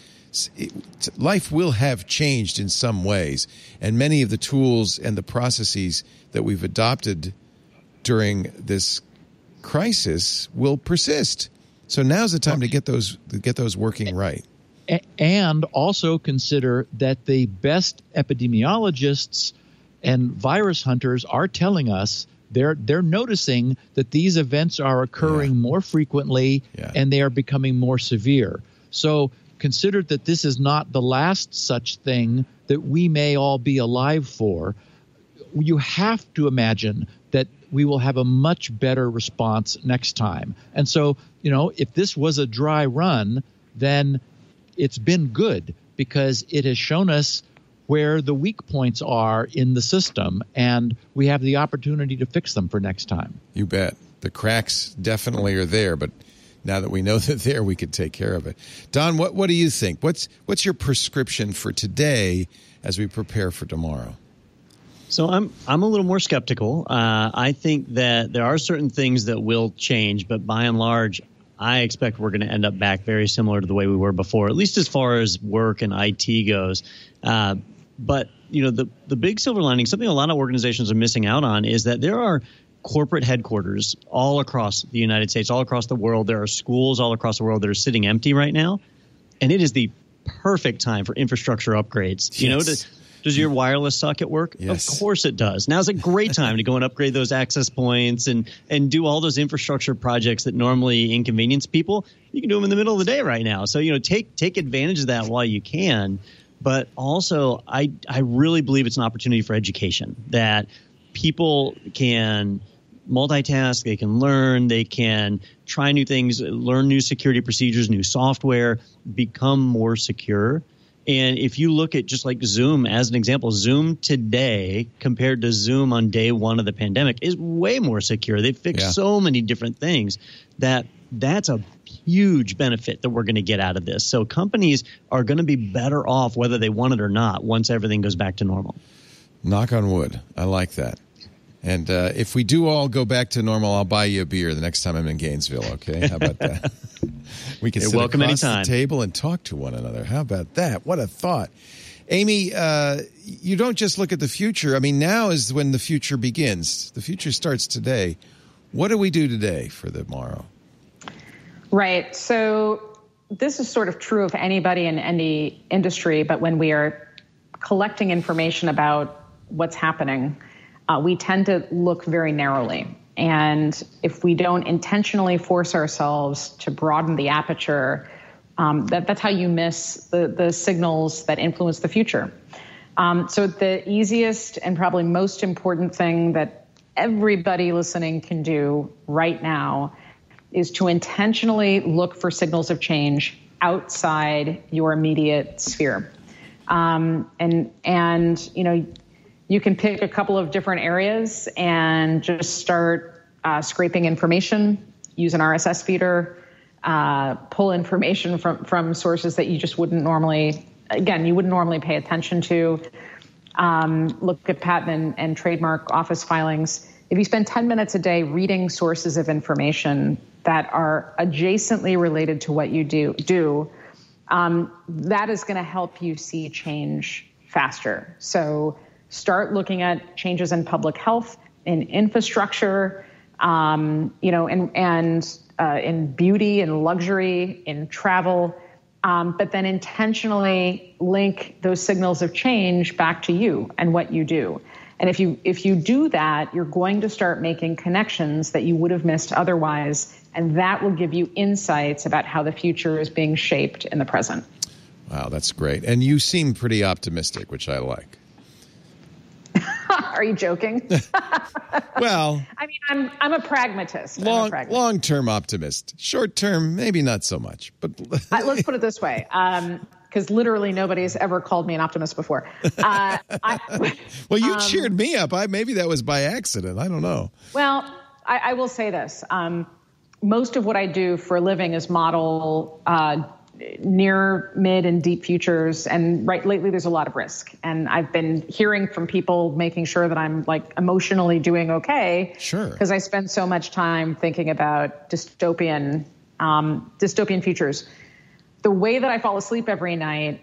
Life will have changed in some ways, and many of the tools and the processes that we've adopted during this crisis will persist. So now's the time to get those working right. And also consider that the best epidemiologists and virus hunters are telling us they're noticing that these events are occurring more frequently and they are becoming more severe. So consider that this is not the last such thing that we may all be alive for. You have to imagine that we will have a much better response next time. And so, if this was a dry run, then it's been good because it has shown us where the weak points are in the system, and we have the opportunity to fix them for next time. You bet. The cracks definitely are there, but now that we know they're there, we could take care of it. Don, what do you think? What's your prescription for today as we prepare for tomorrow? So I'm a little more skeptical. I think that there are certain things that will change, but by and large, I expect we're going to end up back very similar to the way we were before, at least as far as work and IT goes. But the big silver lining, something a lot of organizations are missing out on, is that there are corporate headquarters all across the United States, all across the world. There are schools all across the world that are sitting empty right now, and it is the perfect time for infrastructure upgrades. Yes. Does your wireless suck at work? Yes. Of course it does. Now's a great time to go and upgrade those access points and do all those infrastructure projects that normally inconvenience people. You can do them in the middle of the day right now. So, take advantage of that while you can. But also, I really believe it's an opportunity for education, that people can multitask, they can learn, they can try new things, learn new security procedures, new software, become more secure. And if you look at just like Zoom as an example, Zoom today compared to Zoom on day one of the pandemic is way more secure. They've fixed so many different things that's a huge benefit that we're going to get out of this. So companies are going to be better off whether they want it or not once everything goes back to normal. Knock on wood. I like that. And if we do all go back to normal, I'll buy you a beer the next time I'm in Gainesville, okay? How about that? We can sit welcome across anytime. the table and talk to one another. How about that? What a thought. Amy, you don't just look at the future. I mean, now is when the future begins. The future starts today. What do we do today for the tomorrow? Right. So this is sort of true of anybody in any industry, but when we are collecting information about what's happening, we tend to look very narrowly. And if we don't intentionally force ourselves to broaden the aperture, that's how you miss the signals that influence the future. So the easiest and probably most important thing that everybody listening can do right now is to intentionally look for signals of change outside your immediate sphere. And you know, you can pick a couple of different areas and just start scraping information, use an RSS feeder, pull information from sources that you just wouldn't normally pay attention to. Look at patent and trademark office filings. If you spend 10 minutes a day reading sources of information that are adjacently related to what you do, that is going to help you see change faster. So start looking at changes in public health, in infrastructure, and in beauty and luxury, in travel, but then intentionally link those signals of change back to you and what you do. And if you do that, you're going to start making connections that you would have missed otherwise, and that will give you insights about how the future is being shaped in the present. Wow, that's great. And you seem pretty optimistic, which I like. Are you joking? Well, I mean, I'm a pragmatist. Long-term optimist. Short-term, maybe not so much. But let's put it this way, because literally nobody's ever called me an optimist before. Well, you cheered me up. Maybe that was by accident. I don't know. Well, I will say this. Most of what I do for a living is model near, mid, and deep futures. And lately there's a lot of risk. And I've been hearing from people making sure that I'm like emotionally doing okay. Sure. Because I spend so much time thinking about dystopian futures. The way that I fall asleep every night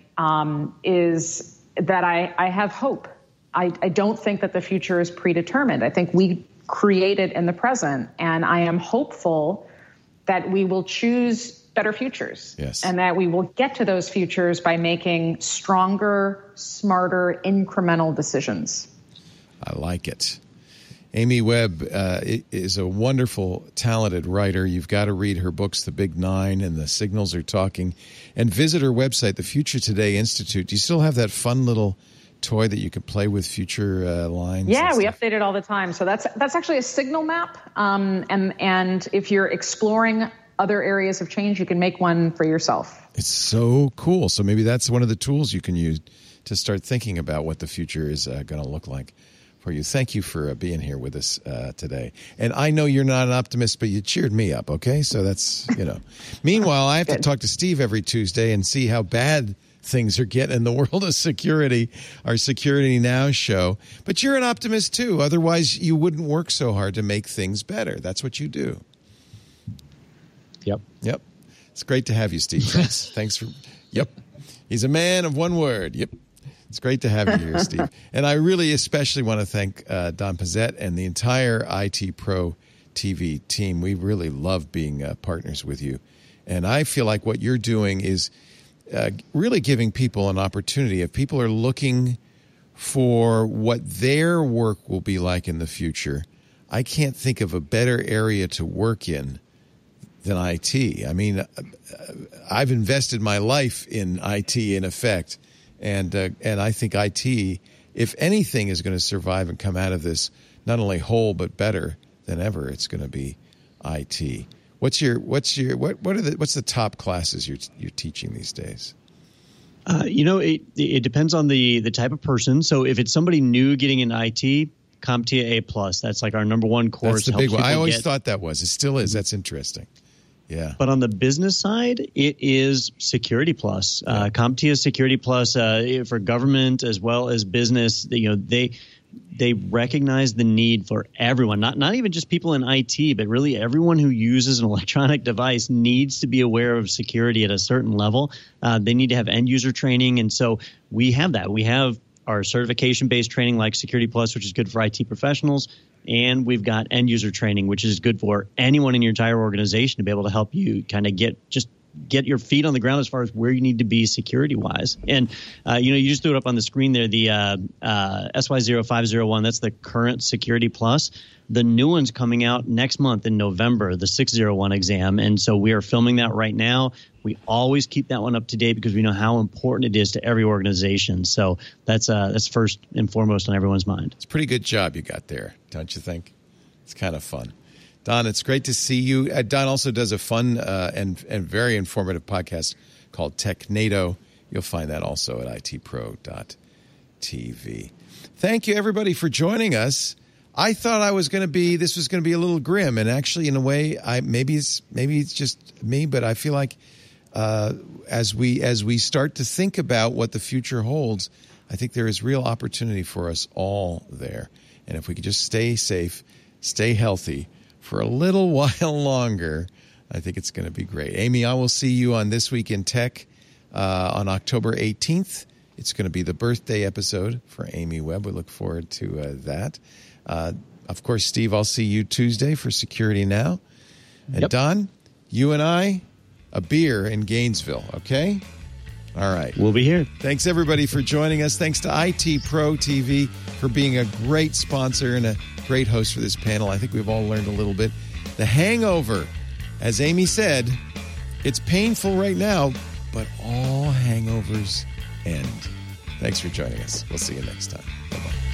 is that I have hope. I don't think that the future is predetermined. I think we create it in the present. And I am hopeful that we will choose better futures. Yes. And that we will get to those futures by making stronger, smarter, incremental decisions. I like it. Amy Webb is a wonderful, talented writer. You've got to read her books, The Big Nine and The Signals Are Talking, and visit her website, the Future Today Institute. Do you still have that fun little toy that you can play with future lines? Yeah, we update it all the time. So that's actually a signal map. And if you're exploring other areas of change, you can make one for yourself. It's so cool. So maybe that's one of the tools you can use to start thinking about what the future is going to look like for you. Thank you for being here with us today. And I know you're not an optimist, but you cheered me up, okay? So that's, Meanwhile, I have to talk to Steve every Tuesday and see how bad things are getting in the world of security, our Security Now show. But you're an optimist, too. Otherwise, you wouldn't work so hard to make things better. That's what you do. Yep. It's great to have you, Steve. Thanks for. Yep. He's a man of one word. Yep. It's great to have you here, Steve. And I really especially want to thank Don Pezet and the entire IT Pro TV team. We really love being partners with you. And I feel like what you're doing is really giving people an opportunity. If people are looking for what their work will be like in the future, I can't think of a better area to work in than IT. I mean, I've invested my life in IT in effect, And I think IT, if anything, is going to survive and come out of this not only whole but better than ever. It's going to be IT. What's the top classes you're teaching these days? It depends on the type of person. So if it's somebody new getting into IT, CompTIA A+. That's like our number one course. That's the big one. I always thought that was. It still is. That's interesting. Yeah. But on the business side, it is Security Plus. CompTIA Security Plus for government as well as business. They recognize the need for everyone, not even just people in IT, but really everyone who uses an electronic device needs to be aware of security at a certain level. They need to have end user training. And so we have that. We have our certification-based training like Security Plus, which is good for IT professionals. And we've got end user training, which is good for anyone in your entire organization to be able to help you kind of get your feet on the ground as far as where you need to be security-wise. And, you just threw it up on the screen there, the SY0501, that's the current Security Plus. The new one's coming out next month in November, the 601 exam. And so we are filming that right now. We always keep that one up to date because we know how important it is to every organization. So that's first and foremost on everyone's mind. It's a pretty good job you got there, don't you think? It's kind of fun. Don, it's great to see you. Don also does a fun and very informative podcast called TechNado. You'll find that also at itpro.tv. Thank you, everybody, for joining us. I thought this was going to be a little grim, and actually, in a way, maybe it's just me, but I feel like as we start to think about what the future holds, I think there is real opportunity for us all there. And if we could just stay safe, stay healthy for a little while longer, I think it's going to be great. Amy, I will see you on This Week in Tech on October 18th. It's going to be the birthday episode for Amy Webb. We look forward to that. Of course, Steve, I'll see you Tuesday for Security Now. And yep. Don, you and I, a beer in Gainesville, okay? All right. We'll be here. Thanks, everybody, for joining us. Thanks to IT Pro TV for being a great sponsor and a great host for this panel. I think we've all learned a little bit. The hangover, as Amy said, it's painful right now, but all hangovers end. Thanks for joining us. We'll see you next time. Bye-bye.